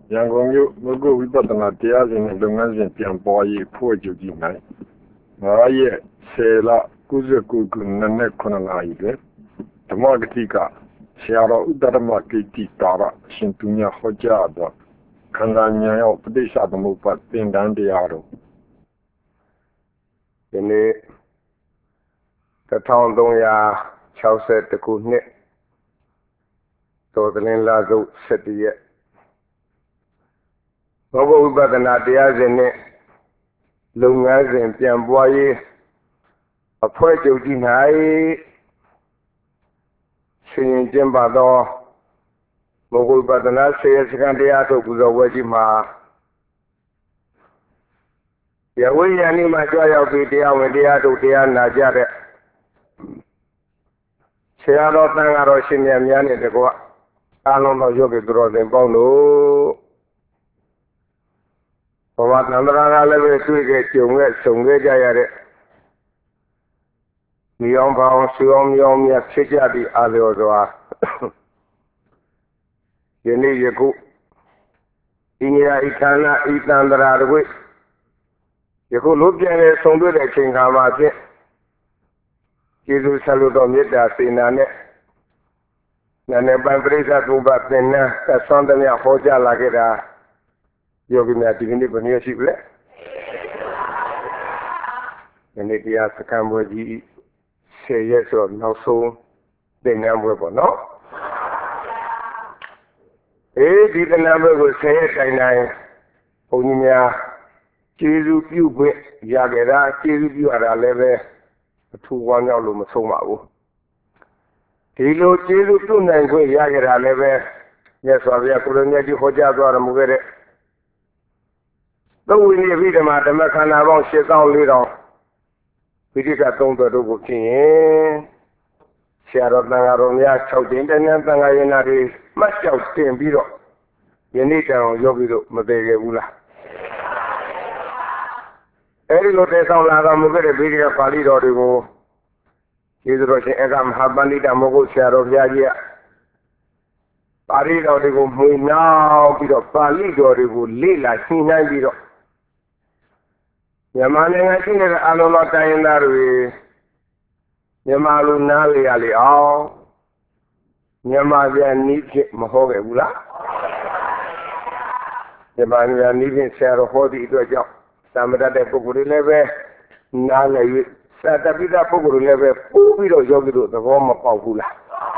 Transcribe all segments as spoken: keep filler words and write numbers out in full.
ရန်ကုန်မြို့မကုတ်ဝိပဿနာတရားစဉ်နဲ့လုပ်ငန်းစဉ်ပြန်ပွားရေးဖွဲ့ချုပ်ကြီး၌ငါးရက်ဆယ်လကုသကုကုနှစ်နဲ့ခုနှစ်နာရီတွင်ဓမ္မဂတိကဆရာတော်ဥဒ္ဓရမကိတိတာရအရှင်သူမြတ်ဟောကြားသောခန္ဓာဉာဏ်ရောက်ပဋိစ္စသမုပ္ပါသင်္ကန်းတရားတော်ဒီနေ့တစ်ထောင်သုံးရာခြောက်ဆယ်တစ်ခုနှစ်တော်သလင်းလာစုဆယ်တရက်ဘောဂဝိပဿနာတရားစဉ်နဲ့လုပ်ငန်းစဉ်ပြန်ပွားရေးအဖွဲ့ချုပ်ကြီး၌ရှင်ရင်ကျင်းပသောဘောဂဝိပဿနာဆေယစကံတရားထုတ်ပူဇော်ပွဲကြီးမှာယဝိညာဉ်ဤမှာကြွရောက်ပြီးတရားဝင်တရားထုတ်တရားနာကြတဲ့ဆရာတော်တန်ဃာတော်ရှင်မြတ်များနဲ့တကွအားလုံးသောယောဂီသူတော်စင်ပေါင်းတို့ဘဝတန္တရာကလည်းပဲတွေ့ခဲ့ကြုံခဲ့ဆုံခဲ့ကြရတဲ့မြေအောင်ပေါင်းဆွေအောင်မြောင်မြတ်ဖြစ်ကြသည့်အာလျော်စွာယနေ့ယခုဤနေရာဤဌာနဤတန္တရာတွေယခုလို့ပြန်လေဆုံတွေ့တဲ့အချိန်ခါမှာဖြင့်ကျေးဇူးဆက်လို့တော်မေတ္တာစေနာနဲ့နာနေပံပရိစ္ဆသုဘသင်္နသဆွမ်းသမျှဟောကြားလာခဲ့တာယောဂီများဒီကနေ့ဘယ်နည်းရှိပြီလဲဒီနေ့တရားစခန်းပွဲကြီးဆယ်ရက်ဆိုတော့နောက်ဆုံးသင်္ကန်းပွဲပေါ့နော်အေးဒီသင်္ကန်းပွဲကိုဆယ်ရက်တိုင်တိုင်ဘုန်းကြီးများကျေးဇူးပြုခွင့်ရခဲ့တာကျေးဇူးပြုရတာလည်းပဲအထူးဝမ်းမြောက်လို့မဆုံးပါဘူးဒီလိုကျေးဇူးပြုနိုင်ခွင့်ရခဲ့တာလည်းပဲမြတ်စွာဘုရားကိုလိုမြတ်ကြီးဟောကြားသွားတော်မူခဲ့တဲ့သုံးဝိနည်းအဘိဓမ္မာဓမ္မခန္ဓာပေါင်းရှစ်သောင်းလေးထောင်ပိဋကသုံးတော်တို့ကိုဖြစ်ရင်ဆရာတော်တန်ဃာတော်များ၆ကျင်းတန်းတန်ဃာယနာတွေမှတ်ကြောက်တင်ပြီးတော့ယနေ့တောင်ယောဂီတို့မသေးခဲ့ဘူးလားအဲဒီလိုတည်ဆောင်လာတော်မူခဲ့တဲ့ပိဋကပါဠိတော်တွေကိုကျေးဇူးတော်ရှင်အကမဟာပန္နိတမောဂုဆရာတော်ဘုရားကြီးကပါဠိတော်တွေကိုမှွေနှောက်ပြီးတော့ပါဠိတော်တွေကိုလေ့လာရှင်းနိုင်ပြီးတော့မြန်မာနိုင်ငံရှိနေတဲ့အလုံးစုံတိုင်းရင်းသားတွေမြန်မာလူနားလေရလေအောင်မြန်မာပြန်နီးဖြစ်မဟောခဲ့ဘူးလားမြန်မာပြန်နီးဖြင့်ဆရာတော်ဟောသည့်အတွက်ကြောင့်သမတတ်တဲ့ပုဂ္ဂိုလ်တွေလည်းပဲနားလည်၍သတ္တပိသပုဂ္ဂိုလ်တွေလည်းပဲပို့ပြီးတော့ယောဂီတို့သဘောမပေါက်ဘူးလား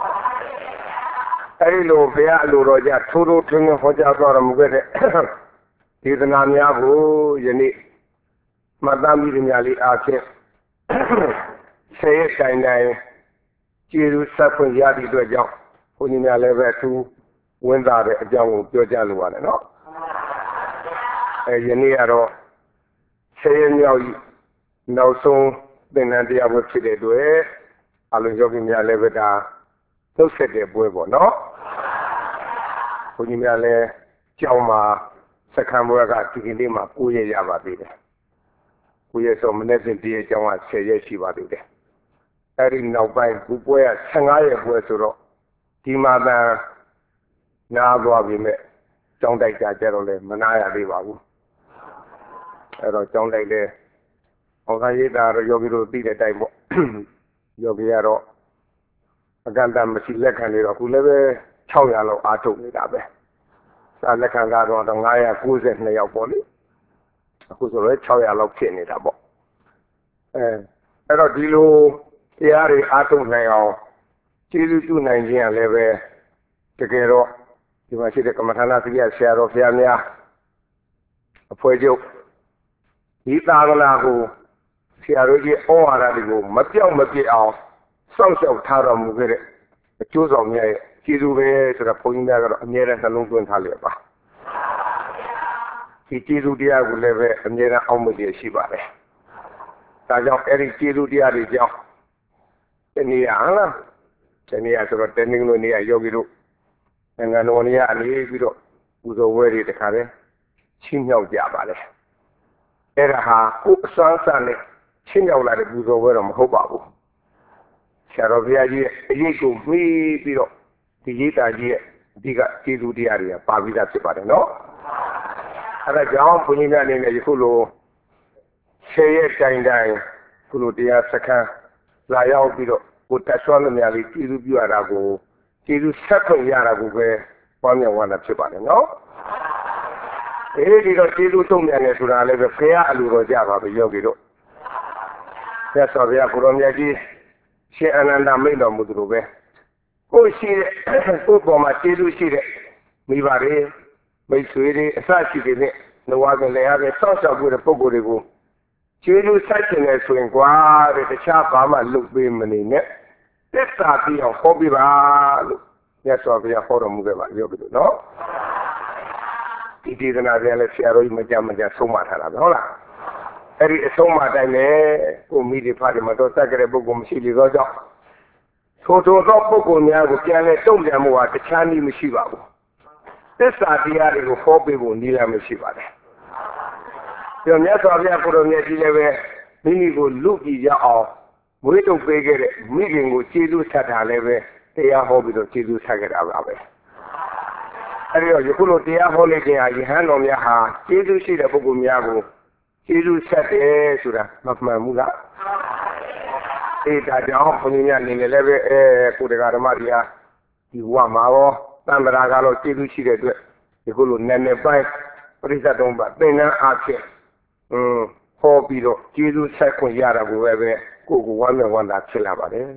အဲဒီလိုဘုရားအလိုတော်ကြထိုးထိုးထွင်းထွင်းဟောကြားတော်မူခဲ့တဲ့ဒေသနာများကိုယနေ့မှတ်သားမိသမျှလေးအားဖြင့်ဆယ်ရက်တိုင်တိုင်ကျေးဇူးဆက်ဖွင့်ရသည့်အတွက်ကြောင့်ဘုန်းကြီးများလည်းပဲသူဝင်သားတဲ့အကြောင်းကိုပြောကြလိုပါတယ်နော်အဲယနေ့ကတော့ဆယ်ရက်မြောက်နောက်ဆုံးသင်္ကန်းတရားပွဲဖြစ်တဲ့အတွက်အလုံးယောဂီများလည်းပဲဒါနှုတ်ဆက်တဲ့ပွဲပေါ့နော်ဘုန်းကြီးများလည်းကြောင်းမှာစခန်းပွဲကဒီကနေ့မှာ၉ရက်ရပါသေးတယ်၉ရက်ဆိုမနေ့ကဒီအကြောင်းကဆယ်ရက်ရှိပါသေးတယ်အဲဒီနောက်ပိုင်းဒီပွဲကဆယ်၅ရက်ပွဲဆိုတော့ဒီမှာတန်နားသွားပြီမဲ့ကြောင်းတိုက်ကြကြတော့လည်းမနာရသေးပါဘူးအဲတော့ကြောင်းတိုက်လည်းဟောခရိတာတော့ယောဂီတို့သိတဲ့အတိုင်းပေါ့ယောဂီကတော့အကန့်အသတ်မရှိလက်ခံနေတော့အခုလည်းပဲ၆ရာလောက်အားထုတ်နေတာပဲစာလက်ခံကတော့၅၉၂ယောက်ပေါ့လေအခုဆိုတော့၆ရာလောက်ဖြစ်နေတာပေါ့အဲအဲ့တော့ဒီလိုတရားတွေအားထုတ်နိုင်အောင်ကျေးဇူးပြုနိုင်ခြင်းကလည်းပဲတကယ်တော့ဒီမှာရှိတဲ့ကမ္မထာနာသတိဆရာတော်ဘုရားများအဖွဲ့ချုပ်ဒီသာသနာကိုဆရာတို့ကြီးဩဝါဒတွေကိုမပြောင်းမပြစ်အောင်စောင့်ရှောက်ထားတော်မူခဲ့တဲ့အကျိုးဆောင်များရဲ့ကျေးဇူးပဲဆိုတာဘုန်းကြီးများကတော့အမြဲတမ်းနှလုံးသွင်းထားလျက်ပါဒီကျေးဇူးတရားကိုလည်းပဲအမြဲတမ်းအောက်မေ့ရရှိပါတယ်ဒါကြောင့်အဲ့ဒီကျေးဇူးတရားတွေကြောင့်တနည်းအားလားတနည်းအားဆိုတော့တနည်းလိုနေရယောဂီတို့နိုင်ငံတော်နေရအနေပြီးတော့ပူဇော်ဝဲတွေတခါတည်းချင်းမြောက်ကြပါလေအဲ့ဒါဟာကိုယ်အစွမ်းစားနဲ့ချင်းမြောက်လာတဲ့ပူဇော်ဝဲတော့မဟုတ်ပါဘူးဆရာတော်ဘုရားကြီးရဲ့အရေးကိုမှီးပြီးတော့ဒီရိတာကြီးရဲ့ဒီကကျေးဇူးတရားတွေကပါပြီးသားဖြစ်ပါတယ်နော်အဲ့ဒါကြောင့်ဘုန်းကြီးများအနေနဲ့ယခုလိုဆယ်ရက်တိုင်တိုင်ခုလိုတရားစခန်းလာရောက်ပြီးတော့ကိုတက်ဆွမ်းသမျှလေးကျေးဇူးပြုရတာကိုကျေးဇူးဆက်ခွင့်ရတာကိုပဲပွားများဝါဒဖြစ်ပါတယ်နော်အဲဒီတော့ကျေးဇူးသုံးမြန်နေဆိုတာလည်းပဲဖေရအလိုတော်ကြပါပဲယောဂီတို့ဆက်စော်ဗျာကိုရောမြတ်ကြီးရှင်အနန္ဒမိတ်တော်မူသူလိုပဲကိုရှိတဲ့ကိုပေါ်မှာကျေးဇူးရှိတဲ့မိဘတွေမိတ်ဆွေတွေအစရှိတဲ့နဲ့နဝကလည်းအားဖြင့်စောင့်ရှောက်ကြတဲ့ပုဂ္ဂိုလ်တွေကိုကျေးဇူးဆက်ခြင်းနဲ့ဆိုရင်ကွာတဲ့တခြားဘာမှလုပ်ပေးမနေနဲ့သစ္စာပြီးအောင်ဟောပြပါလို့မြတ်စွာဘုရားဟောတော်မူခဲ့ပါပြောပြီလို့နော်ဒီဒေသနာပြန်လဲဆရာတော်ကြီးမကြမကြဆုံးမထားတာပဲဟုတ်လားအဲ့ဒီအဆုံးမတိုင်းပဲကိုမိတွေဖားတယ်မတော်ဆက်ကြတဲ့ပုဂ္ဂိုလ်မရှိလေတော့ကြောင့်ထိုထိုသောပုဂ္ဂိုလ်များကိုပြန်လဲတုံ့ပြန်မှုဟာတခြားနည်းမရှိပါဘူးသစ္စာတရားတွေကိုဟောပေးဖို့နည်းလမ်းမရှိပါနဲ့ပြောမြတ်စွာဘုရားကိုယ်တော်မြတ်ကြီးလည်းပဲမိမိကိုလူကြည့်ရအောင်မွေးထုတ်ပေးခဲ့တဲ့မိခင်ကိုကျေးဇူးဆက်တာလည်းပဲတရားဟောပြီးတော့ကျေးဇူးဆက်ခဲ့တာပါပဲအဲဒီတော့ယခုလိုတရားဟောနေခြင်းဟာယဟန်တော်များဟာကျေးဇူးရှိတဲ့ပုဂ္ဂိုလ်များကိုကျေးဇူးဆက်တယ်ဆိုတာမမှန်ဘူးလားအေးဒါကြောင့်ဘုန်းကြီးများအနေနဲ့လည်းပဲအဲကိုတရားဓမ္မတရားဒီဝမှာရောတန်ត្រာကတော့ကျေးဇူးရှိတဲ့အတွက်ယခုလိုနည်းနည်းပိုင်းပရိသတ်တော်ဘာသင်္ကန်းအားဖြင့်အင်းဟောပြီးတော့ကျေးဇူးဆက်ခွင့်ရတာကိုပဲပဲကိုကိုဝမ်းမြောက်ဝမ်းသာဖြစ်လာပါတယ်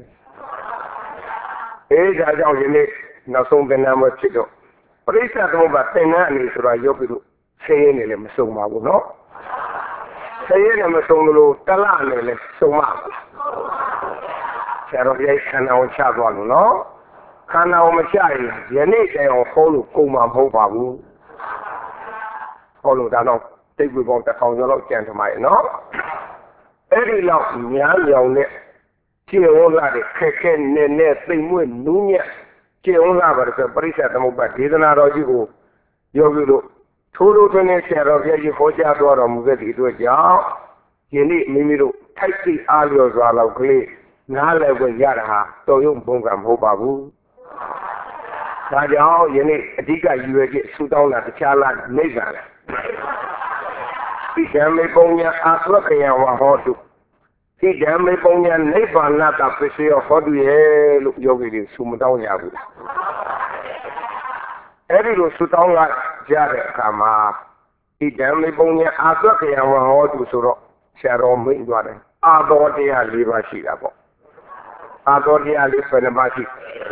အေးဒါကြောင့်ယနေ့နောက်ဆုံးသင်္ကန်းမှာဖြစ်တော့ပရိသတ်တော်ဘာသင်္ကန်းအနေဆိုတာရုပ်ပြီးတော့ဆင်းရဲနေလည်းမဆုံးပါဘူးနော်ဆင်းရဲလည်းမဆုံးလို့တလနဲ့လည်းဆုံးပါဘူးဆရာတော်ဘုရားခန္ဓာကိုချသွားလို့နော်ခန္ဓာကိုမချရင်ယနေ့တိုင်အောင်ဟောလို့ကုန်မှာမဟုတ်ပါဘူးဟောလို့ဒါတော့တိတ်ပွေပေါင်းတစ်ထောင်ကျော်လောက်ကြံထမရဲ့နော်အဲ့ဒီလောက်များမြောင်နဲ့ကျေဝန်းလာတဲ့ခက်ခဲနဲ့နဲ့သိမ်မွေ့နူးညံ့ကျေဝန်းလာပါတဲ့ပရိစ္ဆေသမုပ္ပါဒေသနာတော်ကြီးကိုယောဂီတို့ထိုးထိုးထွင်းနဲ့ဆရာတော်ဘုရားကြီးဟောကြားတော်တော်မူခဲ့သည့်အတွက်ကြောင့်ယနေ့မိမိတို့ထိုက်သိအားလျော်စွာလောက်ကလေးနားလည်ခွင့်ရတာဟာတော်ရုံဘုံကမဟုတ်ပါဘူးဒါကြောင့်ယနေ့အဓိကရည်ရွယ်ချက်ဆူတောင်းတာတခြားလားနေကြတယ်ဒီဓမ္မေပုံညာအာသဝခယဝဟောတုဒီဓမ္မေပုံညာနိဗ္ဗာန်တာပစ္စယောဟောတုရဲ့လို့ယောဂီတွေဆူမတောင်းရဘူးအဲ့ဒီလိုဆူတောင်းကြတဲ့အခါမှာဒီဓမ္မေပုံညာအာသဝခယဝဟောတုဆိုတော့ဆရာတော်မိန့်သွားတယ်အာသောတရား၄ပါးရှိတာပေါ့အာသောတရား၄ပါးရှိ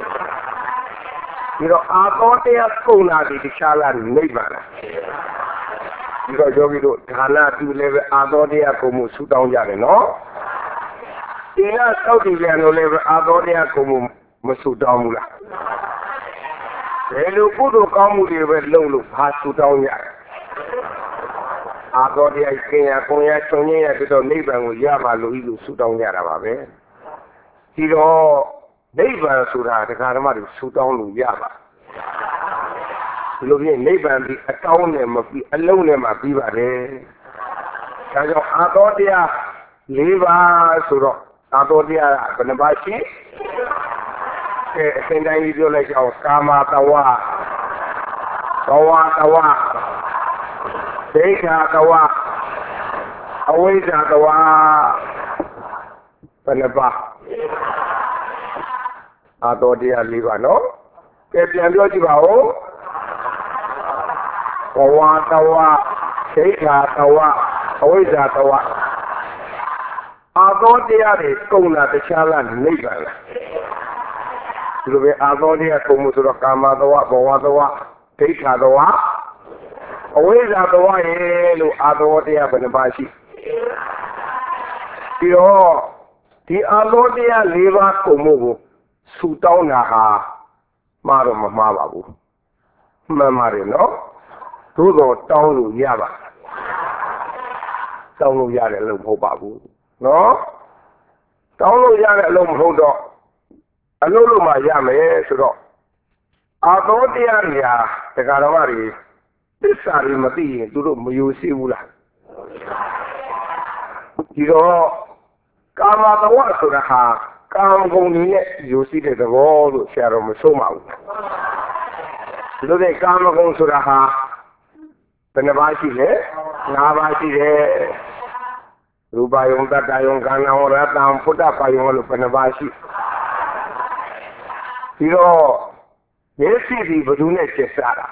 ဒီတော့အာသောတရားကုန်လာပြီတခြားလားနိဗ္ဗာန်လားဒီတော့ယောဂီတို့ဒါနပြုလည်းပဲအာသောတရားကုန်မှုဆူတောင်းကြတယ်နော်ဒီကသောက်တည်ပြန်လို့လည်းပဲအာသောတရားကုန်မှုမဆူတောင်းဘူးလားဘယ်လိုကုသိုလ်ကောင်းမှုတွေပဲလုပ်လို့ဘာဆူတောင်းကြလဲအာသောတရားကျင်ရကိုရချုံရရပြီးတော့နိဗ္ဗာန်ကိုရပါလို့ဤလိုဆူတောင်းကြတာပါပဲဒီတော့နိဗ္ဗာန်ဆိုတာတရားဓမ္မတွေဆူတောင်းလို့ရပါဒီလိုပြည့်နိဗ္ဗာန်ပြီးအတောင်းနဲ့မပြီးအလုံးနဲ့မှပြီးပါတယ်ဒါကြောင့်အာသောတရား၄ပါးဆိုတော့အာသောတရားဘယ်နှပါးရှိအဲအစဉ်တိုင်းကြီးပြောလိုက်အောင်ကာမတဝဘဝတဝဒိဋ္ဌာတဝအဝိဇ္ဇာတဝဘယ်နှပါးအာသောတရား၄ပါးနော်ကဲပြန်ပြောကြည့်ပါဦးဘဝတဝဒိဋ္ဌာတဝအဝိဇ္ဇာတဝအာသောတရားတွေကုန်လာတခြားလားနိဗ္ဗာန်လားဒီလိုပဲအာသောတရားကုန်မှုဆိုတော့ကာမတဝဘဝတဝဒိဋ္ဌာတဝအဝိဇ္ဇာတဝရဲ့လို့အာသောတရားဘယ်နှပါရှိပြီးတော့ဒီအာသောတရား၄ပါးကုန်မှုကိုဆူတောင်းတာဟာမှားတော့မမှားပါဘူးမှန်ပါတယ်နော်သို့တော့တောင်းလို့ရပါတောင်းလို့ရတယ်လို့မဟုတ်ပါဘူးနော်တောင်းလို့ရတဲ့အလုံးမဟုတ်တော့အလုံးလုံးမှရမယ်ဆိုတော့အာသောတရားတွေဟာတရားတော်တွေသစ္စာတွေမသိရင်သူတို့မယိုစီးဘူးလားဒီတော့ကာမတဝဆိုတာဟာကာမဂုဏ်တွေနဲ့ယိုစီးတဲ့သဘောလို့ဆရာတော်မဆုံးပါဘူးလို့တဲ့ကာမဂုဏ်ဆိုတာဟာဘယ်နှပါးရှိလဲ၅ပါးရှိတယ်ရူပယုံတတ္တယုံခန္ဓာဝရတံဖုဒ္ဓပါယုံလို့ဘယ်နှပါးရှိပြီးတော့မျက်စိဒီဘယ်သူနဲ့ကျက်စားတာ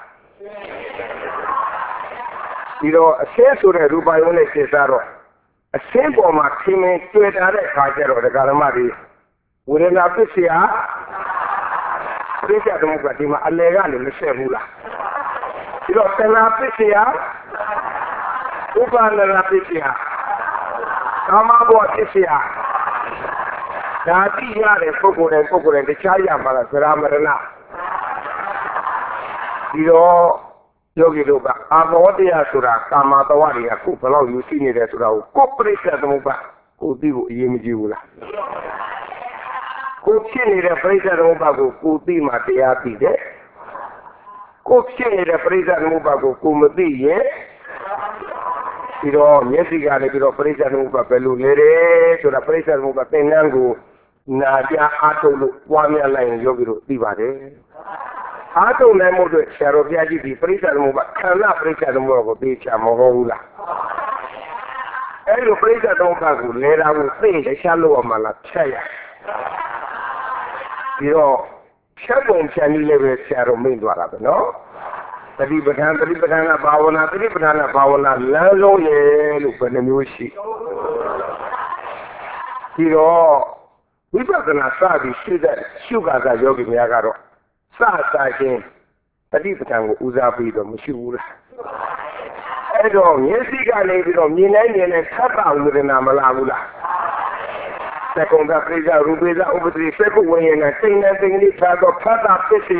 ပြီးတော့အဆင်းဆိုတဲ့ရူပယုံနဲ့ကျက်စားတော့အဆင်းပေါ်မှာခင်မင်တွေ့တာတဲ့ခါကျတော့ဒကာရမတွေဝေဒနာပစ္စယပြိဿသမုပ္ပါဒီမှာအလေကနေမဆက်ဘူးလားပြီးတော့တဏှာပစ္စယဥပါဒနာပစ္စယကာမဘဝပစ္စယဓာတိရတဲ့ပုဂ္ဂိုလ်နဲ့ပုဂ္ဂိုလ်နဲ့တခြားရမှာလားသရမရဏပြီးတော့ယောဂီတို့ကအာဘောတရားဆိုတာကာမတဝါတွေကခုဘယ်လောက်ယူရှိနေတယ်ဆိုတာကိုကိုပြိဿသမုပ္ပါကိုသိဖို့အရေးမကြီးဘူးလားကိုဖြစ်နေတဲ့ပြိဿသမုပ္ပါကိုကိုသိမှတရားသိတယ်ကိုဖြစ်နေတဲ့ပြိဿသမုပ္ပါကိုကိုမသိရင်ပြီးတော့မျက်စိကလည်းပြီးတော့ပြိဿသမုပ္ပါဘယ်လိုလဲတဲ့ဆိုတာပြိဿသမုပ္ပါသင်္นานကိုနာကြအားထုတ်လို့ပွားများလိုက်ရင်ယောဂီတို့သိပါတယ်အားထုတ်နိုင်မှုအတွက်ဆရာတော်ဘုရားကြီးဒီပြိဿသမုပ္ပါခန္ဓာပြိဿသမုပ္ပါကိုသိချမဟုတ်ဘူးလားအဲ့လိုပြိဿသမုပ္ပါကိုလဲတာကိုသိရင်ရှားလို့ရမှာလားဖြတ်ရပြီးတော့ဖြတ်ပုံဖြတ်နည်းလည်းပဲဆရာတော်မိန့်သွားတာပဲနော်တတိပဋ္ဌာန်တတိပဋ္ဌာန်ကဘာဝနာတတိပဋ္ဌာန်ကဘာဝနာလမ်းလုံးရဲ့လို့ဘယ်နှမျိုးရှိပြီးတော့ဝိပဿနာစပြီးရှိတဲ့ရှုခါကယောဂီများကတော့စစချင်းတတိပဋ္ဌာန်ကိုဦးစားပြီးတော့မရှိဘူးလားအဲ့တော့မျက်စိကနေပြီးတော့မြင်နိုင်မြင်တဲ့သတ္တဝေဒနာမလာဘူးလားသက္ကုံကပရိစ္ဆရူပိသဥပတိသက္ကုဝိညာဉ်စိတ်နဲ့စိတ်ကလေးသာတော့ဖတ်တာပစ္စယ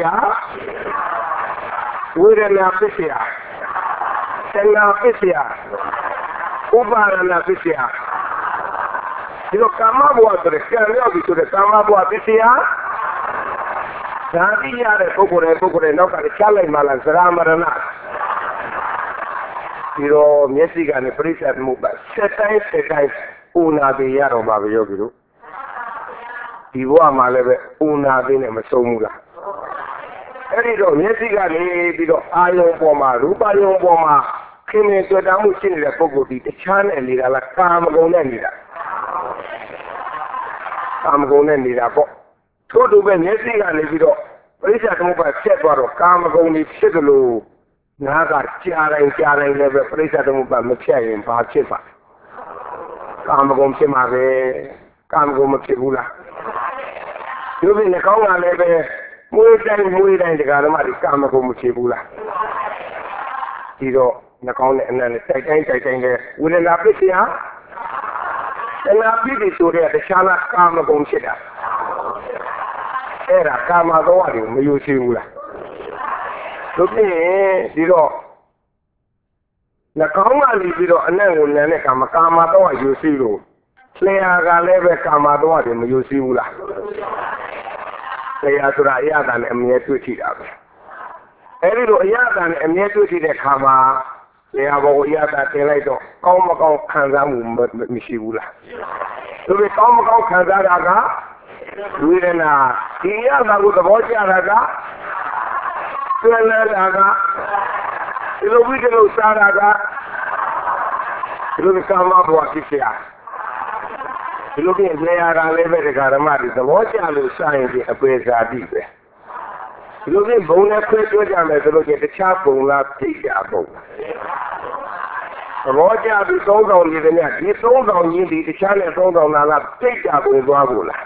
ဝေဒနာပစ္စယသင်္နာပစ္စယဥပါဒနာပစ္စယဒီလိုကာမဘဝဆိုတဲ့ကံရောက်ပြီဆိုတဲ့ကာမဘဝပစ္စယဓာတိရတဲ့ပုဂ္ဂိုလ်ရဲ့ပုဂ္ဂိုလ်ရဲ့နောက်ကချလိုက်မှလားသရမရဏဒီတော့မျက်စိကနေပရိစ္ဆေမှုပါစက်တိုင်းစက်တိုင်းဥနာပေရတော့ပါပဲယောဂီတို့ဒီဘဝမှာလည်းပဲဥနာပေနဲ့မဆုံးဘူးလားအဲ့ဒီတော့မျက်စိကနေပြီးတော့အာယုံပေါ်မှာရူပယုံပေါ်မှာခင်မင်တွေ့တာမှုရှိနေတဲ့ပုဂ္ဂိုလ်ဒီတခြားနဲ့နေတာလားကာမဂုဏ်နဲ့နေတာကာမဂုဏ်နဲ့နေတာပေါ့ထို့တူပဲမျက်စိကနေပြီးတော့ပရိစ္ဆေသမုပ္ပါဆက်သွားတော့ကာမဂုဏ်ကြီးဖြစ်တယ်လို့နားကကြားတိုင်းကြားတိုင်းလည်းပဲပရိစ္ဆေသမုပ္ပါမဖြတ်ရင်ဘာဖြစ်ပါကာမဂုဏ်ဖြစ်မှာပဲကာမဂုဏ်မဖြစ်ဘူးလားဒီလိုနဲ့ကောင်းတာလည်းပဲမွေးတိုင်းမွေးတိုင်းတရားဓမ္မတွေကာမဂုဏ်မဖြစ်ဘူးလားဒီတော့နှကောင်းနဲ့အနံ့နဲ့တိုက်တိုင်းတိုက်တိုင်းလည်းဝေဒနာပစ္စယတဏှာပိဋိဆိုတဲ့တခြားလားကာမဂုဏ်ဖြစ်တာအဲ့ဒါကာမသောဝါတွေမယူရှိဘူးလားတို့ဖြင့်ဒီတော့နှကောင်းကနေပြီးတော့အနံ့ကိုနံတဲ့ကာမကာမသောဝါယူရှိလို့လျှာကလည်းပဲကာမသောဝါတွေမယူရှိဘူးလားလျှာဆိုတာအရသာနဲ့အမြဲတွေ့ထိတာပဲအဲ့ဒီလိုအရသာနဲ့အမြဲတွေ့ထိတဲ့ခါမှာလျှာဘောကိုအရသာတင်လိုက်တော့ကောင်းမကောင်းခံစားမှုမရှိဘူးလားတို့ပဲကောင်းမကောင်းခံစားတာကဝေဒနာဒီရသာကိုသဘောကျတာကဆွဲလာတာကဒီလိုဝိတ္တလို့စားတာကဒီလိုကာမဘဝဖြစ်เสียဒီလိုပြင်လေယာကလည်းပဲတရားဓမ္မတွေသဘောကျလို့စားရင်ဒီအပေဇာတိပဲဒီလိုပြင်ဘုံနဲ့ခွဲပြောကြမယ်ဆိုလို့ကျတခြားဘုံလားပြည့်ကြဘုံသဘောကျပြီးသုံးဆောင်နေတယ်များဒီသုံးဆောင်ရင်းဒီတခြားနဲ့သုံးဆောင်လာလားပြည့်ကြဘုံသွားဖို့လား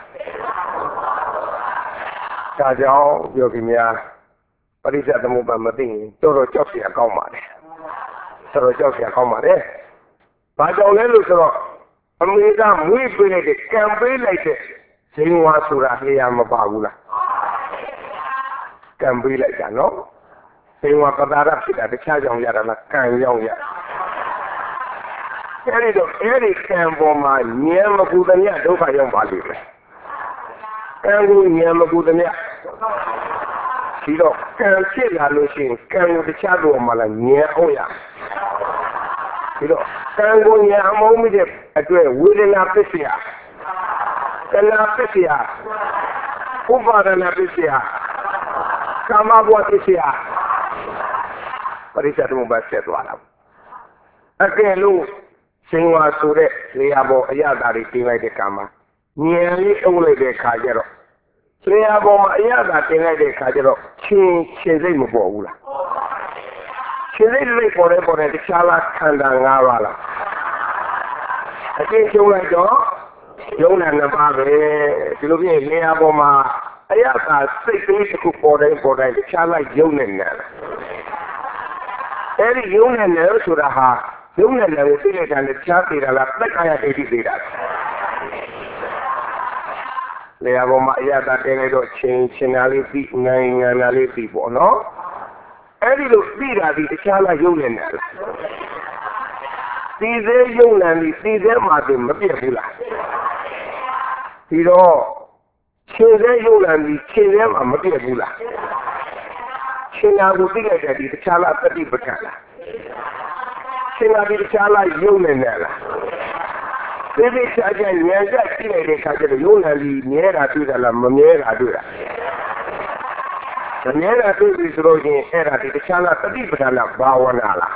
ဒါကြောင့်ပြောကြများပရိစ္ဆေသမုပ္ပါမသိရင်တော်တော်ကြောက်เสียကောင်းပါလေတော်တော်ကြောက်เสียကောင်းပါလေဘာကြောင့်လဲလို့ဆိုတော့အမေကမွေးပေးလိုက်တဲ့ကံပေးလိုက်တဲ့ဇိမ်ဝါဆိုတာလျာမပါဘူးလားကံပေးလိုက်တာနော်ဇိမ်ဝါပတာရဖြစ်တာတခြားကြောင့်ရတာလားကံကြောင့်ရအဲ့ဒီတော့အဲ့ဒီကံပေါ်မှာဉာဏ်မကူသမျှဒုက္ခရောက်ပါလိမ့်မယ်ကံကိုဉာဏ်မကူသမျှဒီတော့ကံဖြစ်လာလို့ရှိရင်ကံကိုတခြားလို့မှလည်းဉာဏ်အောင်ရဒီတော့ကံကိုဉာဏ်အမုန်းမိတဲ့အတွက်ဝေဒနာပစ္စယတဏှာပစ္စယဥပါဒနာပစ္စယကာမဘဝပစ္စယပရိစ္ဆေသမုပ္ပါဆက်သွားတာအကယ်လို့ရှင်ဝါဆိုတဲ့နေရာပေါ်အရသာတွေတင်လိုက်တဲ့ကံမှာဉာဏ်လေးအုပ်လိုက်တဲ့ခါကျတော့နေရာပေါ်မှာအရသာတင်လိုက်တဲ့ခါကျတော့ချင်းချင်းစိတ်မပေါ်ဘူးလားချင်းစိတ်တွေပေါ်တယ်ပေါ်တယ်တခြားလားခန္ဓာ၅ပါးလားအချင်းချင်းလိုက်တော့ယုံနာနှစ်ပါးပဲဒီလိုပြင်နေရာပေါ်မှာအရသာစိတ်ကလေးတစ်ခုပေါ်တိုင်းပေါ်တိုင်းတခြားလိုက်ယုံနေတယ်အဲ့ဒီယုံနေတယ်ဆိုတာဟာယုံနေတယ်ကိုသိလိုက်တာနဲ့ချားသေးတာလားတက္ကရာဒိဋ္ဌိသေးတာလေယာပေါ်မှာအရသာတင်လိုက်တော့ချင်းချင်းနာလေးပြီးနိုင်ငံနာလေးပြီးပေါ့နော်အဲ့ဒီလိုပြီးတာဒီတခြားလားယုံနေတယ်ဒီသေးယုံနေပြီဒီသေးမှာတည်းမပြတ်ဘူးလားဒီတော့ချင်းသေးယုံနေပြီချင်းသေးမှာမပြတ်ဘူးလားချင်းနာကိုသိလိုက်တဲ့ဒီတခြားလားတတိပဋ္ဌာန်လားချင်းနာဒီတခြားလားယုံနေတယ်လားဒီဒီချာချာဉာဏ်ကြည့်လိုက်တဲ့အခါကျတော့ယုံနေပြီမြဲတာတွေ့တာလားမမြဲတာတွေ့တာမမြဲတာတွေ့ပြီဆိုလို့ချင်းအဲ့ဒါဒီတခြားလားတတိပဋ္ဌာန်လားဘာဝနာလား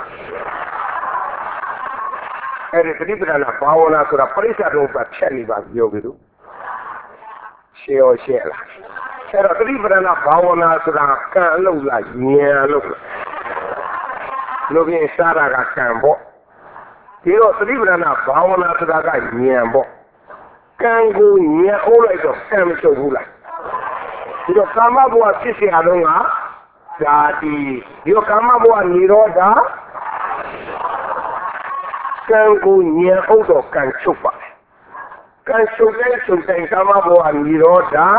အဲ့ဒီတတိပဋ္ဌာန်လားဘာဝနာဆိုတာပရိစ္ဆေသမုပ္ပါဖြတ်နေပါပြောပြီးတော့ရှေ့ရောရှေ့လားအဲ့တော့တတိပဋ္ဌာန်ဘာဝနာဆိုတာကံအလုပ်လားဉာဏ်အလုပ်လားလို့ပြင်စားတာကကံပေါ့ဒီတော့တတိပဋ္ဌာန်ဘာဝနာဆိုတာကဉာဏ်ပေါ့ကံကိုဉာဏ်အိုးလိုက်တော့ကံမချုပ်ဘူးလားဒီတော့ကာမဘဝဖြစ်เสียတော့ကဓာတိဒီတော့ကာမဘဝនិရောဓကံကိုဉာဏ်အိုးတော့ကံချုပ်ပါကံချုပ်တဲ့ချုပ်တဲ့ကာမဘဝនិရောဓဓာ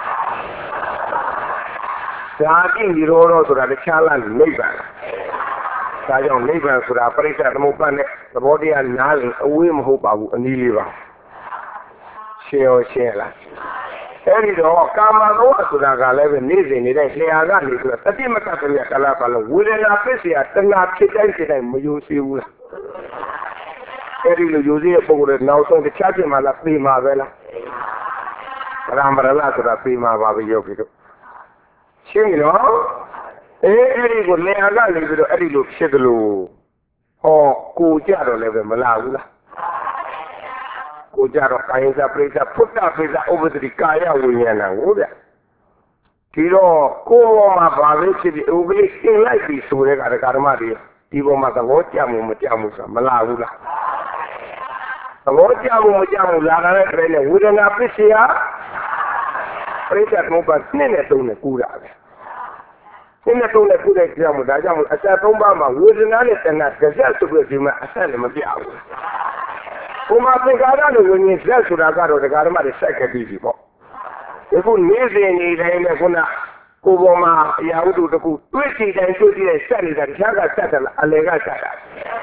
တိនិရောဓဆိုတာတခြားလားနိဗ္ဗာန်ဒါကြောင့်နိဗ္ဗာန်ဆိုတာပရိစ္ဆေသမုပ္ပါနဲ့သဘောတရားနားလည်အဝေးမဟုတ်ပါဘူးအနည်းလေးပါရှင်းရောရှင်းလားအဲ့ဒီတော့ကာမဂုဏ်ဆိုတာကလည်းပဲနေ့စဉ်နေတဲ့လျှာကနေဆိုတော့တတိမကတည်းကကာလပါလို့ဝေဒနာပစ္စယတဏှာဖြစ်တိုင်းဖြစ်တိုင်းမယိုစီဘူးလားအဲ့ဒီလိုယိုစီရဲ့ပုံကိုယ်နောက်ဆုံးတခြားပြင်မှာလားပြေမှာပဲလားဗရမ္ပရလဆိုတာပြေမှာပါပဲယောဂီတို့ရှင်းပြီနော်အေးအဲ့ဒီကိုလင်ဟာကနေပြီးတော့အဲ့ဒီလိုဖြစ်တယ်လို့ဟောကိုကြတော့လည်းပဲမလာဘူးလားကိုကြတော့ကာယစပရိစ္ဆဖုတ္တပိစ္ဆဥပဒတိကာယဝိညာဏကိုဗျဒီတော့ကိုယ်ပေါ်မှာဘာပဲဖြစ်ဖြစ်ဥပလိသင်လိုက်ပြီဆိုတဲ့ကာရမတွေဒီပေါ်မှာသဘောကျမှုမကျမှုဆိုတာမလာဘူးလားသဘောကျမှုမကျမှုလာတဲ့ခရဲနဲ့ဝေဒနာပစ္စယပရိစ္ဆသမုပ္ပါနှစ်နဲ့သုံးနဲ့ကူးတာပဲဒီနဲ့သုံးနဲ့ကူးတဲ့ကြောင့်ဒါကြောင့်အစသုံးပါးမှာဝေဒနာနဲ့တဏှာကြက်ဆိုပြီးဒီမှာအဆက်လည်းမပြဘူးဘုမာသင်္ကာရလို့ဝိညာဉ်ဇက်ဆိုတာကတော့ဒကာဓမ္မတွေစက်ကပြီးပြီပေါ့အခုနေ့စဉ်နေတိုင်းနဲ့ခုနကိုယ်ပေါ်မှာအရာဝတ္ထုတစ်ခုတွေ့ကြည့်တိုင်းတွေ့ကြည့်တဲ့ဆက်နေတာတခြားကဆက်တယ်လားအလယ်ကဆက်တာ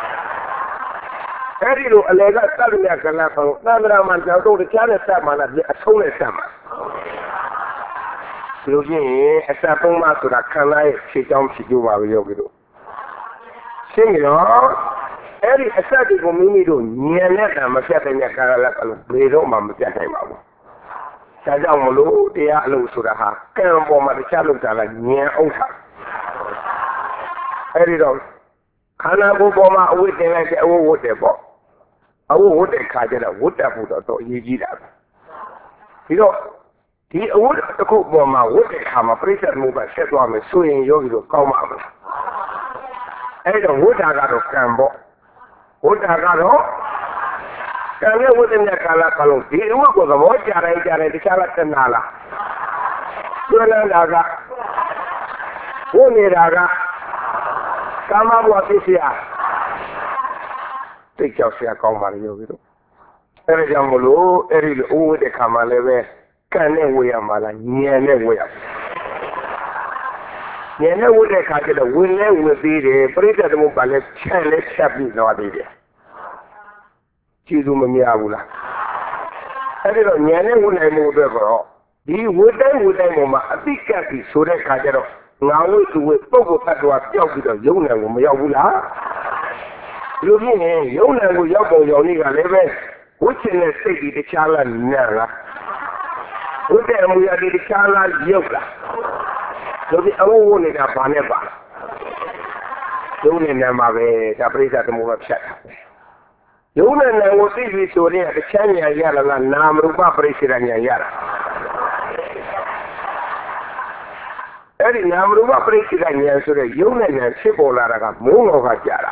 အဲ့ဒီလိုအလယ်ကဆက်လို့ရကလာပေါ့သံဃာမှာကြောက်တော့တခြားနဲ့ဆက်မှလားအဆုံးနဲ့ဆက်မှာဒီလိုဖြစ်ရင်အစသုံးပါးဆိုတာခန္ဓာရဲ့ခြေချောင်းဖြစ်ကြပါပဲယောဂီတို့ရှင်းပြီနော်အဲ့ဒီအစတွေကိုမိမိတို့ဉာဏ်နဲ့တည်းမပြတ်တဲ့ကာလလည်းဘယ်တော့မှမပြတ်နိုင်ပါဘူးဒါကြောင့်မလို့တရားအလုပ်ဆိုတာဟာကံပေါ်မှာတခြားလုပ်တာလားဉာဏ်ဥစ္စာအဲ့ဒီတော့ခန္ဓာကိုယ်ပေါ်မှာအဝိတ္တင်လိုက်တဲ့အဝဝတ်တယ်ပေါ့အဝဝတ်တဲ့ခါကျတော့ဝတ်တတ်ဖို့တော့တော့အရေးကြီးတာပဲဒီတော့ဒီအဝတ်တစ်ခုပေါ်မှာဝတ်တဲ့ခါမှာပြိဿမှုပဲဆက်သွားမယ်ဆိုရင်ယောဂီတို့ကောင်းပါမလားအဲ့တော့ဝတ်တာကတော့ကံပေါ့ဝတ်တာကတော့ကံရဲ့ဝတ်တဲ့ကာလကလုံးဒီအဝတ်ကိုသဘောကျတိုင်းကျတိုင်းတခြားကတဏှာလားကျွမ်းလာကဝတ်နေတာကကာမဘဝဖြစ်เสียသိကြောက်เสียကောင်းပါလေယောဂီတို့အဲ့ဒါကြောင့်မလို့အဲ့ဒီလိုဝတ်တဲ့ခါမှာလည်းပဲကံနဲ့ဝေရမှာလားဉာဏ်နဲ့ဝေရဉာဏ်နဲ့ဝေတဲ့ခါကျတော့ဝင်လဲဝင်သေးတယ်ပရိစ္ဆေသမုပ္ပါလည်းချက်လဲချက်ပြီးတော့သေးတယ်ကျေးဇူးမများဘူးလားအဲ့ဒီတော့ဉာဏ်နဲ့ဝေနိုင်မှုအတွက်ကတော့ဒီဝေတိုင်းဝေတိုင်းပေါ်မှာအတိကပ်ပြီးဆိုတဲ့ခါကျတော့ငါဝိသူဝိပုဂ္ဂိုလ်တ attva ပျောက်ပြီးတော့ယုံနံကိုမရောက်ဘူးလားဒီလိုဖြစ်ရင်ယုံနံကိုရောက်ပုံရောက်နေကလည်းပဲဝိချင်တဲ့စိတ်ဒီတခြားလားနာလားဝိတဲ့အမှုရဒီတခြားလားရုပ်လားတို့ဒီအဝဝနေတာဘာနဲ့ပါယုံနဲ့နာမှာပဲဒါပရိစ္ဆာသမုပ္ပါဖြတ်တာယုံနဲ့နာကိုသိပြီဆိုရင်တခြားဉာဏ်ရလာလားနာမရူပပရိစ္ဆေဒဉာဏ်ရတာအဲ့ဒီနာမရူပပရိစ္ဆေဒဉာဏ်ဆိုတဲ့ယုံနဲ့နာဖြစ်ပေါ်လာတာကမုန်းတော်ကကြတာ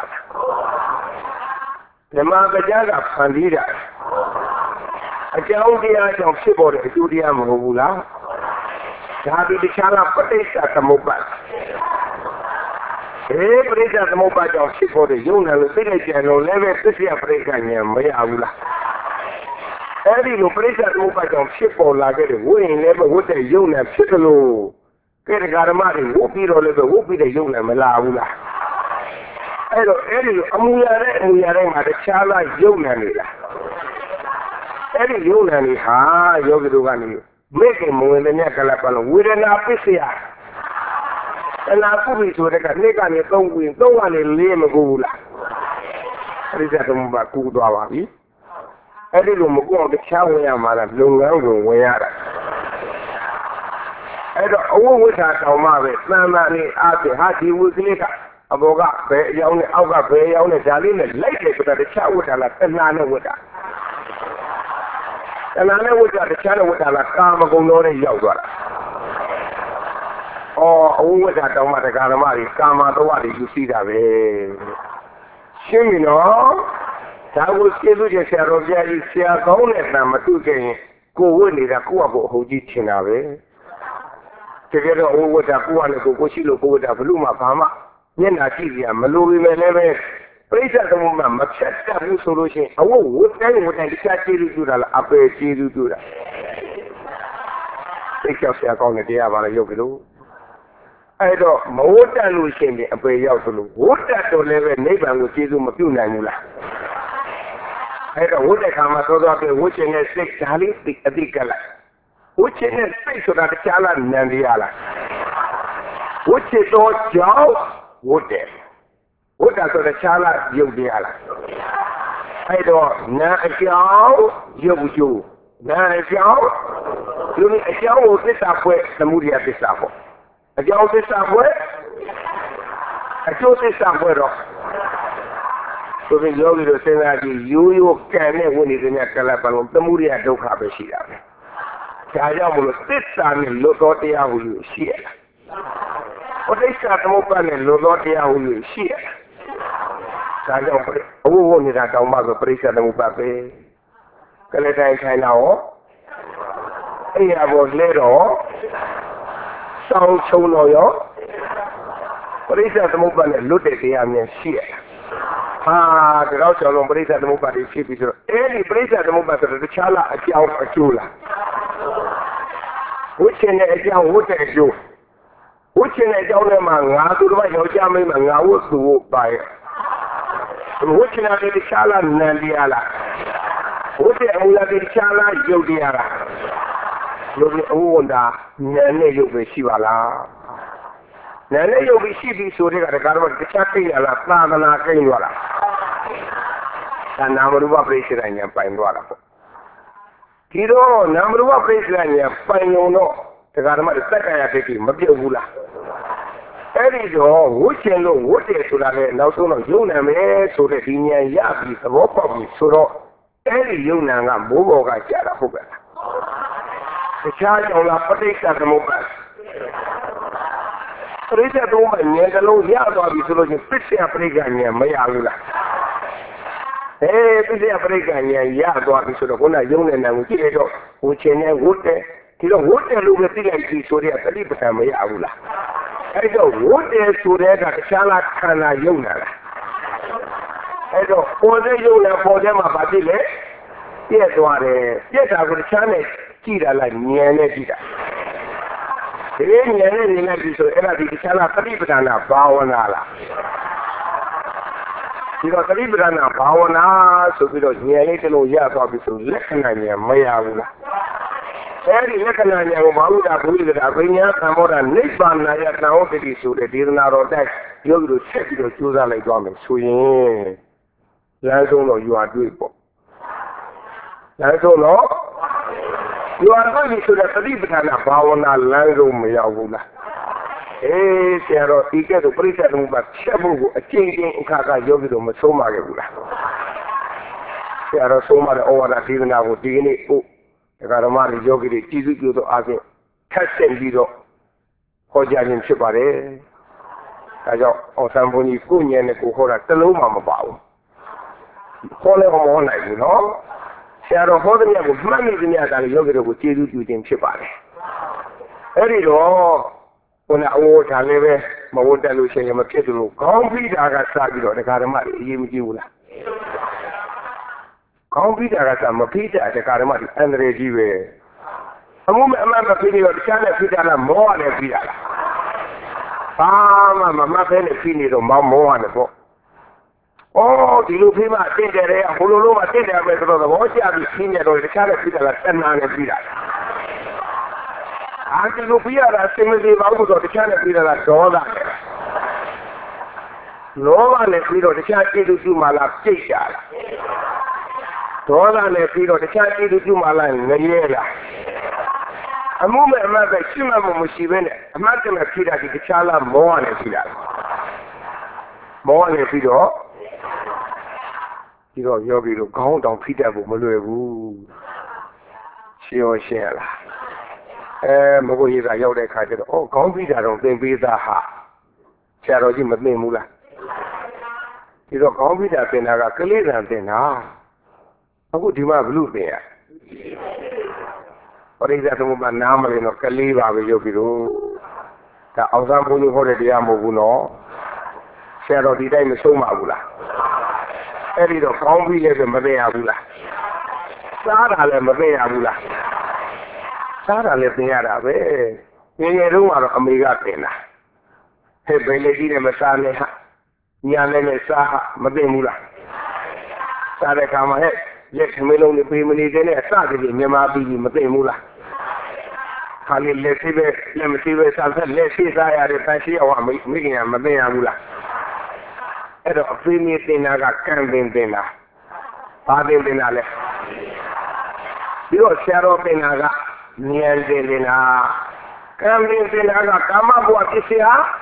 ဓမ္မကကြားကဖန်တီးတာအကြောင်းတရားကြောင့်ဖြစ်ပေါ်တဲ့အကျိုးတရားမဟုတ်ဘူးလားဒါဒီတခြားကပဋိစ္စသမုပ္ပါအေးပရိစ္ဆေသမုပ္ပါကြောင့်ဖြစ်ပေါ်တဲ့ယုံနာလို့သိလိုက်ကြလို့လည်းပဲသစ္စာပရိက္ခဉာဏ်မရဘူးလားအဲ့ဒီလိုပရိစ္ဆေသမုပ္ပါကြောင့်ဖြစ်ပေါ်လာခဲ့တဲ့ဝိညာဉ်လည်းပဲဝတ်တဲ့ယုံနာဖြစ်တယ်လို့ကဲဒကာဓမ္မတွေဝတ်ပြီးတော့လည်းပဲဝတ်ပြီးတဲ့ယုံနာမလာဘူးလားအဲ့တော့အဲ့ဒီလိုအမူအရာနဲ့အမူအရာတိုင်းမှာတခြားလားယုံနာနေလားအဲ့ဒီယုံနာနေဟာယောဂီတို့ကနေမေခင်မဝင်တဲ့ညကလပ်ပါလို့ဝေဒနာပစ္စယအနာကုပြီဆိုတဲ့ကနေ့ကနေသုံးဝင်သုံးကနေလေးမကူဘူးလားအဲ့ဒီသမုပ္ပါကူသွားပါပြီအဲ့ဒီလိုမကူအောင်တခြားဝင်ရမှာလားလုပ်ငန်းကိုဝင်ရတာအဲ့တော့အဝိဝိသတောင်မှပဲသံသာနေအားဖြင့်ဟာဒီဝိကလေးကအဘောကဘယ်အကြောင်းနဲ့အောက်ကဘယ်အကြောင်းနဲ့ဒါလေးနဲ့လိုက်တယ်ဆိုတာတခြားဝိတာလားတဏှာနဲ့ဝိတာတဏှာနဲ့ဝိတာတခြားနဲ့ဝိတာလားကာမဂုဏ်တော်နဲ့ရောက်သွားတာအော်အဝိဝိသတောင်မှတရားဓမ္မတွေကာမတော်ဝတွေယူစီတာပဲရှင်းပြီနော်ဒါကိုကျေးဇူးတင်ဆရာတော်ဘုရားကြီးဆရာကောင်းတဲ့တန်မတုခဲ့ရင်ကိုဝိနေတာကိုယ့်အဖို့အဟုတ်ကြီးထင်တာပဲတကယ်တော့ဝိဝိတာကိုယ့်အနေကိုကိုရှိလို့ကိုဝိတာဘလို့မှဘာမှမျက်နှာကြည့်ရမလို့ပဲလည်းပဲပရိစ္ဆေသမုပ္ပါမဖြတ်တတ်ဘူးဆိုလို့ရှိရင်အဝတ်ဝတ်တိုင်းဝတ်တိုင်းတရားကျေးဇူးပြုတာလားအပယ်ကျေးဇူးပြုတာသိချောက်ဆရာကောင်းတဲ့တရားပါလေရုပ်ကလေးအဲ့တော့မဝတ်တတ်လို့ရှိရင်အပယ်ရောက်သလိုဝတ်တတ်တော့လည်းပဲနိဗ္ဗာန်ကိုကျေးဇူးမပြုနိုင်ဘူးလားအဲ့တော့ဝတ်တဲ့ခါမှာသောသောပဲဝတ်ခြင်းနဲ့စိတ်ဓာလေးအတိကလိုက်ဝတ်ခြင်းနဲ့စိတ်ဆိုတာတခြားလားနံတရားလားဝတ်ခြင်းတော့ကြောင့်ဝတ်တယ်ဝတ်တာဆိုတခြားလားယုတ်တရားလားအဲ့တော့နာအကြောင်းယုတ်ကျိုးနာအကြောင်းလူအကြောင်းကိုသစ္စာဖွဲ့သမုဒိယသစ္စာပေါ့အကြောင်းသစ္စာဖွဲ့အကျိုးသစ္စာဖွဲ့တော့ဆိုပြီးယောဂီတို့စဉ်းစားကြည့်ရိုးရိုးကံနဲ့ဝင်နေတဲ့ညကလပ်ပလုံးသမုဒိယဒုက္ခပဲရှိတာပဲဒါကြောင့်မလို့သစ္စာနဲ့လွတ်တော်တရားကိုရှိရတာပဋိစ္စသမုပ္ပါနဲ့လွတ်တော်တရားကိုရှိရတာဒါကြောင့်အဝိဝိနေတာတောင်းမှဆိုပဋိစ္စသမုပ္ပါပဲကလေးတိုင်းခိုင်းတာရောအဲ့ရပေါ်လဲတော့စောင်းချုံတော့ရောပရိစ္ဆေသမုပ္ပါနဲ့လွတ်တဲ့တရားများရှိရဟာဒီတော့ကျော်လုံးပရိစ္ဆေသမုပ္ပါတွေဖြစ်ပြီးဆိုတော့အဲ့ဒီပရိစ္ဆေသမုပ္ပါဆိုတော့တခြားလားအကြောင်းအကျိုးလားဝိချင်တဲ့အကြောင်းဝတ်တဲ့အကျိုးဝတ်ချင်တဲ့အကြောင်းထဲမှာငါသူတစ်ပတ်ယောက်ျားမိန်းမငါဝတ်သူဝတ်ပါရဲ့ဝတ်ချင်တဲ့တခြားလားနံတရားလားဝတ်တဲ့အမူအရာတခြားလားယုတ်တရားလားလူတွေအဝန္တာနာနဲ့ယုတ်ပဲရှိပါလားနာနဲ့ယုတ်ပြီးရှိပြီးဆိုတဲ့ကတကားတော့တခြားကိရလားသာသနာကိန်းသွားလားဒါနာမရူပပရိစ္ဆေဒဉာဏ်ပိုင်သွားတာပေါ့ဒီတော့နာမရူပပရိစ္ဆေဒဉာဏ်ပိုင်ုံတော့တကားဓမ္မစက္ကရာဒိဋ္ဌိမပြုတ်ဘူးလားအဲ့ဒီတော့ဝှချင်လို့ဝတ်တယ်ဆိုတာလည်းနောက်ဆုံးတော့ယုံနာမယ်ဆိုတဲ့ဒီဉာဏ်ရပြီးသဘောပေါက်ပြီဆိုတော့အဲ့ဒီယုံနာကမိုးပေါ်ကကြာတာဟုတ်ကဲ့လားတခြားကြောင့်လားပဋိစ္စသမုပ္ပါပရိစ္ဆေသမုပ္ပါဉာဏ်ကလုံးရသွားပြီဆိုလို့ချင်းပစ္စယပရိက္ခဉာဏ်မရဘူးလားအေးပစ္စယပရိက္ခဉာဏ်ရသွားပြီဆိုတော့ခုနယုံတဲ့နာကိုကြည့်ရတော့ဝှချင်နဲ့ဝတ်တယ်ဒီတော့ဝတ်တယ်လို့ပဲသိလိုက်ပြီဆိုတဲ့ပဋိပဒံမရဘူးလားအဲ့တော့ဝတ်တယ်ဆိုတဲ့ကတခြားလားခန္ဓာယုံနာလားအဲ့တော့ပေါ်တဲ့ယုံနာပေါ်တဲ့မှာဗာကြည့်လေပြည့်သွားတယ်ပြည့်တာကိုတခြားနဲ့ကြည့်တာလားဉာဏ်နဲ့ကြည့်တာဒီဉာဏ်နဲ့မြင်လိုက်ပြီဆိုအဲ့ဒါဒီတခြားလားပဋိပဒနာဘာဝနာလားဒီတော့ပဋိပဒနာဘာဝနာဆိုပြီးတော့ဉာဏ်လေးတစ်လုံးရသွားပြီဆိုလက္ခဏာဉာဏ်မရဘူးလားအဲ့ဒီလက္ခဏာဉာဏ်ကိုဘာလို့ဒါဘုရားကပညာသံမောဒနိဗ္ဗာန်ရတံဟုတ်တိဆိုတဲ့ဒေသနာတော်တိုက်ယောဂီတို့ဆက်ပြီးတော့ကြိုးစားလိုက်သွားမယ်ဆိုရင်လမ်းဆုံးတော့ယူအားတွေ့ပေါ့လမ်းဆုံးတော့ယူအားတွေ့ပြီဆိုတဲ့ပဋိပဒနာဘာဝနာလမ်းဆုံးမရောက်ဘူးလားအေးဆရာတော်ဒီကဲတော့ပြိဿသမုပ္ပါချက်ဖို့ကိုအချင်းချင်းအခါခါယောဂီတို့မဆုံးပါခဲ့ဘူးလားဆရာတော်ဆုံးမတဲ့ဩဝါဒဒေသနာကိုဒီကနေ့ကိုဒကာဓမ္မတွေယောဂီတွေကြည်စုပြုသောအားဖြင့်ထပ်ဆင့်ပြီးတော့ဟောကြားခြင်းဖြစ်ပါတယ်ဒါကြောင့်အောင်ဆန်းဘုန်းကြီးကိုညံနဲ့ကိုဟောတာတစ်လုံးမှမပါဘူးဟောလည်းမဟောနိုင်ဘူးနော်ဆရာတော်ဟောတဲ့မြတ်ကိုမှတ်မိတဲ့မြတ်ကလည်းယောဂီတို့ကိုကျေးဇူးပြုခြင်းဖြစ်ပါတယ်အဲ့ဒီတော့ခုနအဝတ်ထားလည်းပဲမဝတ်တက်လို့ရှိရင်မဖြစ်သလိုခေါင်းပြီးတာကစပြီးတော့ဒကာဓမ္မတွေအရေးမကြီးဘူးလားခေါင်းပြီးတာကစမပြီးတဲ့ဒကာဓမ္မတွေအန္တရာယ်ကြီးပဲအမှုမဲ့အမှန်မပြီးတော့တခြားနဲ့ပြီးတာလားမောရတယ်ပြီးတာလားဘာမှမမဖဲနဲ့ပြီးနေတော့မောင်းမောရတယ်ပေါ့အော်ဒီလိုဖိမအတင်းတယ်ဟိုလိုလိုမှတင်းတယ်ပဲဆိုတော့သဘောကျပြီးပြီးနေတော့တခြားနဲ့ပြီးတာလားတဏှာနဲ့ပြီးတာအာဒီလိုပြရတာစင်မသေးပါဘူးဆိုတော့တခြားနဲ့ပြီးတာကဒေါသနဲ့လောဘနဲ့ပြီးတော့တခြားကျေတုစုမှလာပြိတ်ရှာလာဒေါသနဲ့ပြီးတော့တခြားကျေတုစုမှလာငရဲလာအမှုမဲ့အမှတ်ပဲရှိမှမရှိဘဲနဲ့အမှတ်တမဲ့ဖြစ်တာဒီတခြားလားမောဟနဲ့ဖြစ်တာမောဟနဲ့ပြီးတော့ဒီတော့ယောဂီတို့ခေါင်းတောင်ဖိတတ်ဖို့မလွယ်ဘူးရှင်းရောရှင်းရလားအဲမကိုကြီးကရောက်တဲ့ခါကျတော့အော်ခေါင်းဖိတာတော့သင်ပေးသားဟာဆရာတော်ကြီးမသိဘူးလားဒီတော့ခေါင်းဖိတာသင်တာကကလေးတန်သင်တာအခုဒီမှာဘလို့သင်ရပရိသတ်သမုပ္ပါနားမလည်တော့ကလေးပါပဲယောဂီတို့ဒါအောင်ဆန်းဘုန်းကြီးဟောတဲ့တရားမဟုတ်ဘူးနော်ဆရာတော်ဒီတိုင်းမဆုံးပါဘူးလားအဲ့ဒီတော့ခေါင်းပြီးလည်းမသိရဘူးလားစားတာလည်းမသိရဘူးလားစားတာလည်းသင်ရတာပဲငယ်ငယ်တုန်းကတော့အမေကသင်တာဟဲ့ဘယ်လေကြီးနဲ့မစားနဲ့ဟာညာလည်းနဲ့စားဟာမသိဘူးလားစားတဲ့ခါမှာဟဲ့လက်ခမင်းလုံးနဲ့ပေးမနေတဲ့နဲ့အစကကြီးမြန်မာပြည်မသိဘူးလားခါလေးလက်ရှိပဲလက်မရှိပဲစားဖက်လက်ရှိစားရတဲ့တန်ရှိအောင်မိမိခင်ကမသိရဘူးလားအဲ့တော့အဖေးမင်းတင်တာကကံပင်တင်တာဘာပင်တင်တာလဲပြီးတော့ဆရာတော်တင်တာကဉာဏ်တင်တင်တာကံပင်တင်တာကကာမဘဝဖြစ်เสีย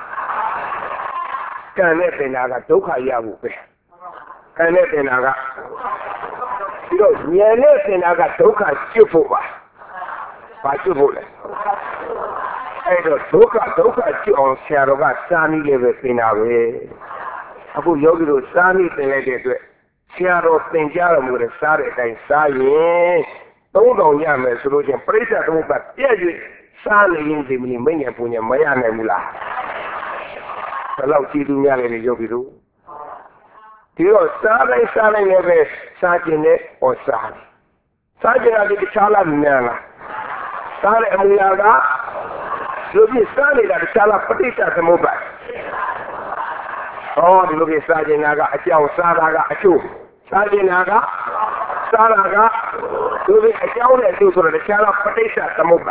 ကံနဲ့တင်တာကဒုက္ခရဖို့ပဲကံနဲ့တင်တာကပြီးတော့ဉာဏ်နဲ့တင်တာကဒုက္ခကျွတ်ဖို့ပါဘာကျွတ်ဖို့လဲအဲ့တော့ဒုက္ခဒုက္ခကျွတ်အောင်ဆရာတော်ကစာနည်းလေးပဲတင်တာပဲအခုယောဂီတို့စားမိသင်လိုက်တဲ့အတွက်ဆရာတော်သင်ကြားတော်မူတဲ့စားတဲ့အတိုင်းစားရင်သုံးတော်ရမယ်ဆိုလို့ချင်းပြိဿသမုပ္ပါပြည့်၍စားနေရင်ဒီမင်းမင်းရဲ့ပူညာမရနိုင်ဘူးလားဘယ်လောက်ကြည့်သူများလဲယောဂီတို့ဒီတော့စားတိုင်းစားတိုင်းလည်းပဲစားခြင်းနဲ့ဟောစားစားခြင်းကဒီတခြားလားမြန်လားစားတဲ့အမူအရာကလူကြီးစားနေတာတခြားလားပဋိစ္စသမုပ္ပါဟောဒီလိုပြစားခြင်းကအကြောင်းစားတာကအကျိုးစားခြင်းကစားတာကဒီလိုအကြောင်းနဲ့အကျိုးဆိုတော့တခြားတော့ပဋိစ္စသမုပ္ပါ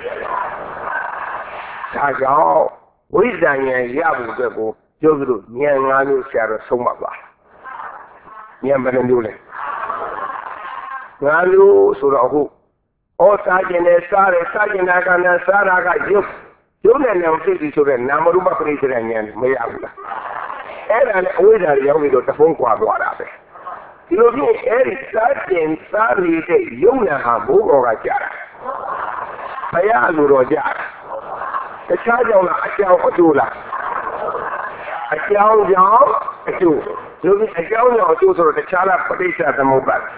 ဒါကြောင့်ဝိဇ္ဇာဉာဏ်ရဖို့အတွက်ကိုပြောသလိုဉာဏ်၅မျိုးဆရာတော်ဆုံးမပါဉာဏ်ဘယ်နှမျိုးလဲ၅မျိုးဆိုတော့အခုဩစားခြင်းနဲ့စားတယ်စားခြင်းကလည်းစားတာကရုပ်ရုပ်နဲ့နာမ်ဖြစ်ပြီးဆိုတဲ့နာမရူပပရိစ္ဆေဉာဏ်မရဘူးလားအဲ့ဒါနဲ့အဝိဇ္ဇာရောက်ပြီးတော့တဖုံးကွာသွားတာပဲဒီလိုမျိုးအဲ့ဒီစားခြင်းစားရတဲ့ယုံနာဟာဘိုးတော်ကကြာတာဘုရားလူတော်ကြာတာတခြားကြောင့်လားအကြောင်းအကျိုးလားအကြောင်းကြောင့်အကျိုးဒီလိုအကြောင်းကြောင့်အကျိုးဆိုတော့တခြားလားပဋိစ္စသမုပ္ပါ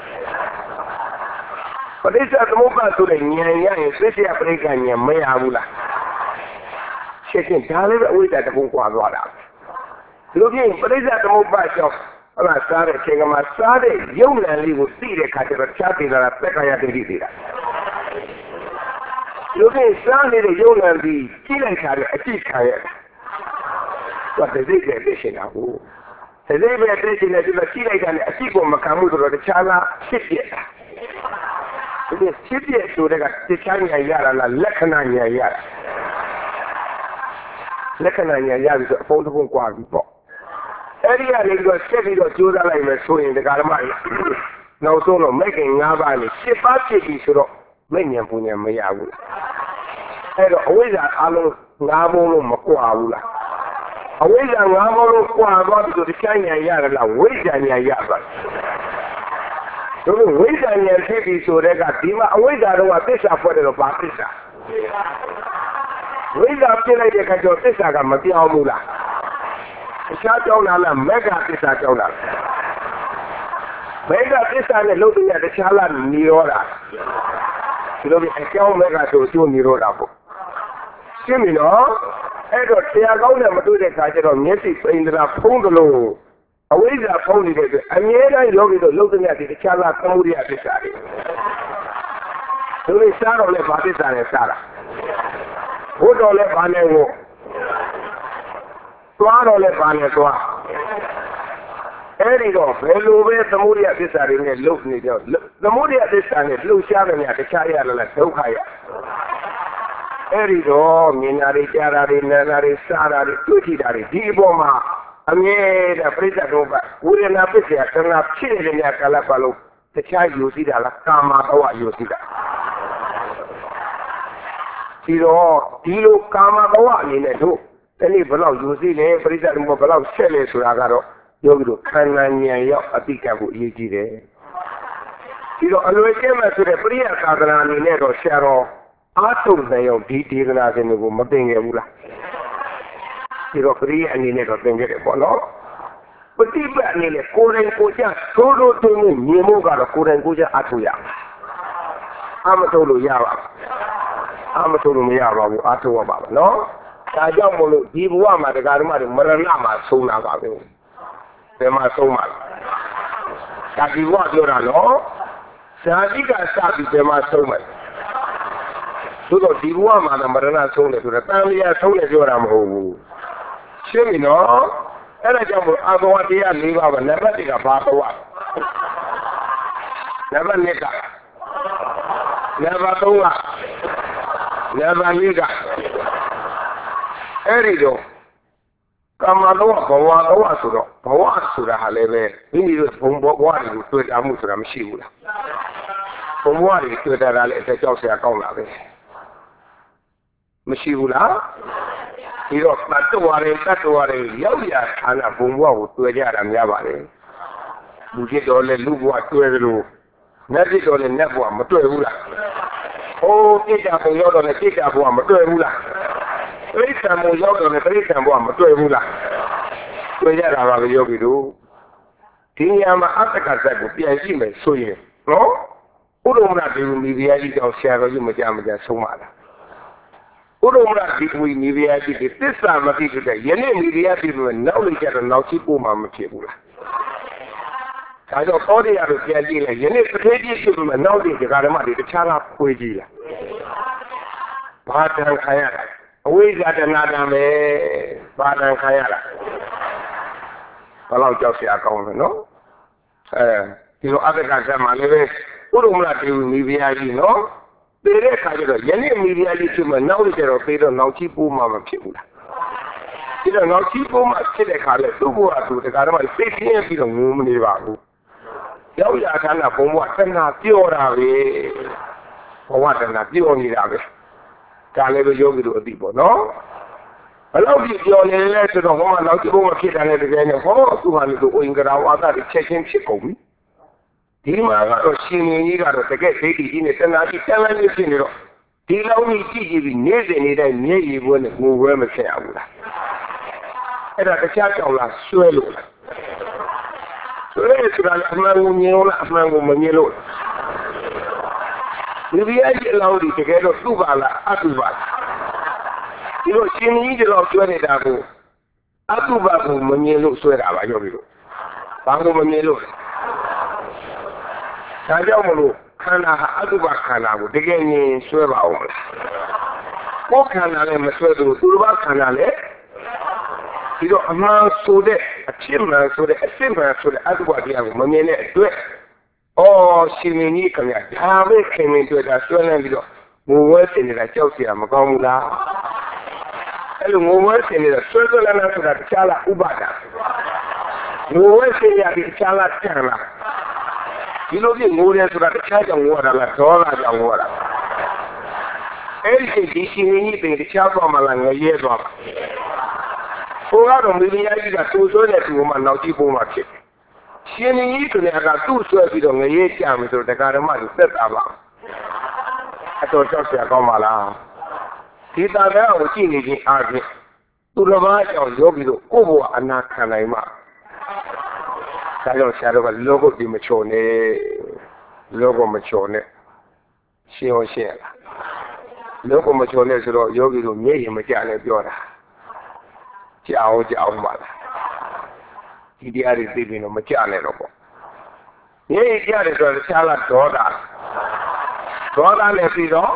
ပဋိစ္စသမုပ္ပါဆိုတဲ့ဉာဏ်ရရင်သိစေပရိက္ခဉာဏ်မရဘူးလားရှင်းရှင်းဒါလည်းပဲအဝိဇ္ဇာတဖုံးကွာသွားတာဒီလိုပြင်ပရိစ္ဆေသမုပ္ပါကြောင့်ဟလာစားတဲ့အချိန်ကမှစားတဲ့ယုံနံလေးကိုသိတဲ့ခါကျတော့ချားတင်လာတာပက္ခယတိတိတာဒီလိုပြင်စားနေတဲ့ယုံနံပြီးကြည့်လိုက်တာအကြည့်ခံရတာတော့ဒီစိတ်နဲ့သိရှင်တာကိုဒီစိတ်ပဲသိရှင်နေပြီးတော့ကြည့်လိုက်တာနဲ့အကြည့်ကိုမခံမှုဆိုတော့တခြားလားဖြစ်ပြတာဒီဖြစ်ပြဆိုတဲ့ကတခြားဉာဏ်ရတာလားလက္ခဏာဉာဏ်ရတာလက္ခဏာဉာဏ်ရပြီဆိုအဖုံးတစ်ဖုံးကွာပြီပေါ့အဲ့ဒီကနေပြီးတော့ဆက်ပြီးတော့ကြိုးစားလိုက်မယ်ဆိုရင်ဒကာဓမ္မတွေနောက်ဆုံးတော့မဲ့ခင်၅ပါးနဲ့ရှစ်ပါးဖြစ်ပြီဆိုတော့မဲ့ဉာဏ်ပူဉာဏ်မရဘူးအဲ့တော့အဝိဇ္ဇာအလုံး ngà bông luôn mà qua ula à vậy là ngà bông luôn qua đó thì cái cái nhà nhà là vậy là nhà nhà vậy rồi vậy là nhà thế thì số đấy cả thì mà vậy là đâu cái sao phải được bảo cái sao vậy là cái này cái chỗ cái sao cả mà đi ao mula sao cháu nào là mấy cái cái sao cháu nào mấy cái cái sao này lúc này cái sao là nhiều rồi thì lúc này cháu mấy cái chỗ chỗ nhiều rồi đó chứ mình nóအဲ့တော့တရားကောင်းတဲ့မတွေ့တဲ့ခါကျတော့မျက်စိပိန်တရာဖုံးတယ်လို့အဝိဇ္ဇာဖုံးနေတဲ့အတွက်အမြဲတမ်းယောဂီတို့လုံးတဲ့ဒီတခြားလားသမှုရိယသစ္စာတွေသူတွေစားတော့လဲဘာသစ္စာလဲစားတာဘုတော်လဲဘာလဲဘုသွားတော့လဲဘာလဲသွားအဲ့ဒီတော့ဘယ်လိုပဲသမှုရိယသစ္စာတွေနဲ့လုံနေတော့သမှုရိယသစ္စာနဲ့လှုပ်ရှားတယ်များတခြားရလားဒုက္ခရအဲ့ဒီတော့မြင်တာတွေကြားတာတွေနားတာတွေစားတာတွေတွေ့ထိတာတွေဒီအပေါ်မှာအမြဲတမ်းပြိဿတို့ကဝိရဏပစ္စယကနာဖြစ်နေတဲ့များကာလပတ်လုံးတခြားယူစီတာလားကာမဘဝယူစီတာဒီတော့ဒီလိုကာမဘဝအနေနဲ့တို့တနေ့ဘယ်လောက်ယူစီလဲပြိဿတို့ဘယ်လောက်ဆက်လဲဆိုတာကတော့ယောဂီတို့ခန္ဓာဉာဏ်ရောက်အတိတ်ကကိုအရေးကြီးတယ်ဒီတော့အလွယ်ကျဲမဲ့ဆိုတဲ့ပရိယသာသနာအနေနဲ့တော့ဆရာတော်အားထုတ်တဲ့ရောက်ဒီဒေသနာရှင်တွေကိုမသိငယ်ဘူးလားဒီတော့ပရိယအနေနဲ့တော့သင်ခဲ့တယ်ပေါ့နော်ပฏิပတ်အနေနဲ့ကိုယ်တိုင်ကိုယ်ကျသိုးတို့သိုးမြင်မှုကတော့ကိုယ်တိုင်ကိုယ်ကျအားထုတ်ရအမထုတ်လို့ရပါဘူးအမထုတ်လို့မရပါဘူးအားထုတ်ရပါမယ်နော်ဒါကြောင့်မို့လို့ဒီဘဝမှာတရားဓမ္မတွေမရဏမှာဆုံးလာပါပဲဘယ်မှာဆုံးမှာဒါဒီဘဝပြောတာနော်ဇာတိကစပြီးဘယ်မှာဆုံးမှာသို့တော့ဒီဘဝမှာမရဏဆုံးတယ်ဆိုတော့တန်လျာဆုံးတယ်ပြောတာမဟုတ်ဘူးရှင်းပြီနော်အဲ့ဒါကြောင့်မို့အာဘဝတရား၄ပါးပဲနံပါတ်၁ကဘာဘဝနံပါတ်၂ကနံပါတ်၃ကနံပါတ်၄ကအဲ့ဒီတော့ကာမလောဘဝလောဆိုတော့ဘဝဆိုတာဟာလည်းပဲမိမိတို့ဘုံဘဝတွေကိုတွေ့တာမှုဆိုတာမရှိဘူးလားဘုံဘဝတွေတွေ့တာလည်းအသက်ကြောက်စရာကောင်းလာပဲမရှိဘူးလားဒီတော့တတ္တဝါတွေတတ္တဝါတွေရောက်ရဌာနဘုံဘဝကိုတွေ့ကြတာများပါလေလူဖြစ်တော်လဲလူဘဝတွေ့တယ်လို့နတ်ဖြစ်တော်လဲနတ်ဘဝမတွေ့ဘူးလားဟိုးပြစ်တာဘုံရောက်တော့လဲပြစ်တာဘဝမတွေ့ဘူးလားပြိဿံဘုံရောက်တော့လဲပြိဿံဘဝမတွေ့ဘူးလားတွေ့ကြတာပါပဲယောဂီတို့ဒီညမှာအတ္တကဇတ်ကိုပြန်ကြည့်မယ်ဆိုရင်နော်ဥဒ္ဓမနာဒေဝမိဖုရားကြီးကြောင့်ဆရာတော်ကြီးမကြမကြဆုံးပါလားဥဒ္ဓမနာဒီဝိမိဖုရားကြီးဒီသစ္စာမသိတဲ့ယနေ့မိဖုရားကြီးကနောက်လိုက်ကြတော့နောက်ချိပို့မှမဖြစ်ဘူးလားဒါကြောင့်သောတရားတို့ပြန်ကြည့်လိုက်ယနေ့တစ်ထေးကြီးဖြစ်လို့နောက်ဒီဒကာဓမ္မတွေတခြားလားဖွေးကြည့်လားဘာတန်ခံရတာအဝိဇ္ဇာတဏှာတံပဲဘာတန်ခံရတာဘယ်လောက်ကြောက်စရာကောင်းလဲနော်အဲဒီလိုအတ္တကဇတ်မှာလည်းပဲဥဒ္ဓမနာဒေဝမိဖုရားကြီးနော်သေတဲ့အခါကျတော့ယနေ့မိဖုရားကြီးဖြစ်မှနောက်ကျတော့သေတော့နောက်ချီပိုးမှမဖြစ်ဘူးလားဒီတော့နောက်ချီပိုးမှဖြစ်တဲ့အခါလဲသူ့ဘဝသူတရားဓမ္မသိသိရင်ပြီးတော့ငုံမနေပါဘူးရောက်ရဌာနဘုံဘဝတဏှာပြောတာပဲဘဝတဏှာပြောနေတာပဲဒါလည်းပဲယောဂီတို့အသိပေါ့နော်ဘယ်လောက်ကြီးပြောနေလဲဆိုတော့ဟောမှာနောက်ချီပိုးမှဖြစ်တယ်တဲ့တကယ်နဲ့ဟောသူကလည်းသူအိမ်ကရာဝါဒတွေချက်ချင်းဖြစ်ကုန်ပြီဒီမှာကတော့ရှင်မြင်းကြီးကတော့တကယ်ဒိဋ္ဌိကြီးနဲ့တဏှာကြီးတန်လန်းနေဖြစ်နေတော့ဒီလောက်ကြီးကြည့်ကြည့်ပြီးနေ့စဉ်နေ့တိုင်းမျက်ရည်ပွဲနဲ့ငိုပွဲမဖြစ်ရဘူးလားအဲ့ဒါတခြားကြောင်လားဆွဲလို့လားဆွဲဆိုတာအမှန်ကိုမြင်လို့လားအမှန်ကိုမမြင်လို့ဒီပြည့်ကြီးအလောင်းဒီတကယ်တော့သူ့ပါလားအတုပါလားဒီလိုရှင်မြင်းကြီးတော့ဆွဲနေတာကိုအတုပါကိုမမြင်လို့ဆွဲတာပါပြောပြီးတော့ဘာကိုမမြင်လို့ဒါကြောင့်မလို့ခန္ဓာဟာအတုပခန္ဓာကိုတကယ်ရင်ဆွဲပါအောင်မလားကိုယ်ခန္ဓာလည်းမဆွဲဘူးသူတစ်ပါးခန္ဓာလည်းဒီတော့အမှန်ဆိုတဲ့အဖြစ်မှန်ဆိုတဲ့အစစ်မှန်ဆိုတဲ့အတုပတရားကိုမမြင်တဲ့အတွက်အော်ရှင်မင်းကြီးခင်ဗျာဒါပဲခင်မင်းတွေ့တာဆွဲနေပြီးတော့ငိုဝဲတင်နေတာကြောက်စရာမကောင်းဘူးလားအဲ့လိုငိုဝဲတင်နေတာဆွဲဆွဲလာလာဆိုတာတခြားလားဥပါဒငိုဝဲတင်ရပြီးတခြားလားတန်လားဒီလိုပြငိုတယ်ဆိုတာတခြားကြောင့်ငိုရတာလားဒေါသကြောင့်ငိုရတာအဲဒီဒီရှင်ကြီးတွေတခြားသွားမှလာငရဲသွားဟိုကတော့မိမိကြီးကသူ့ဆွဲတဲ့သူ့မှနောက်ကြည့်ဖို့မှဖြစ်ရှင်ကြီးဆိုတဲ့ကသူ့ဆွဲပြီးတော့ငရဲကြမယ်ဆိုတော့တရားဓမ္မကိုသက်တာပါအတော်ကြောက်เสียကောင်းပါလားဒီတာကကိုကြည့်နေခြင်းအားဖြင့်သူတော်ဘာကြောင့်ယောဂီတို့ကိုယ့်ဘဝအနာခံနိုင်မှာဒါကြောင့်ဆရာတော်ကလောကုတ်ဒီမချိုနဲ့လောကုတ်မချိုနဲ့ရှင်းအောင်ရှင်းရလားလောကုတ်မချိုနဲ့ဆိုတော့ယောဂီတို့မျက်ရည်မကျနဲ့ပြောတာကြောက်ကြောက်ပါလားဒီတရားတွေသိပြီးတော့မကြနဲ့တော့ပေါ့မျက်ရည်ကျတယ်ဆိုတော့တခြားကဒေါသဒေါသနဲ့ပြီးတော့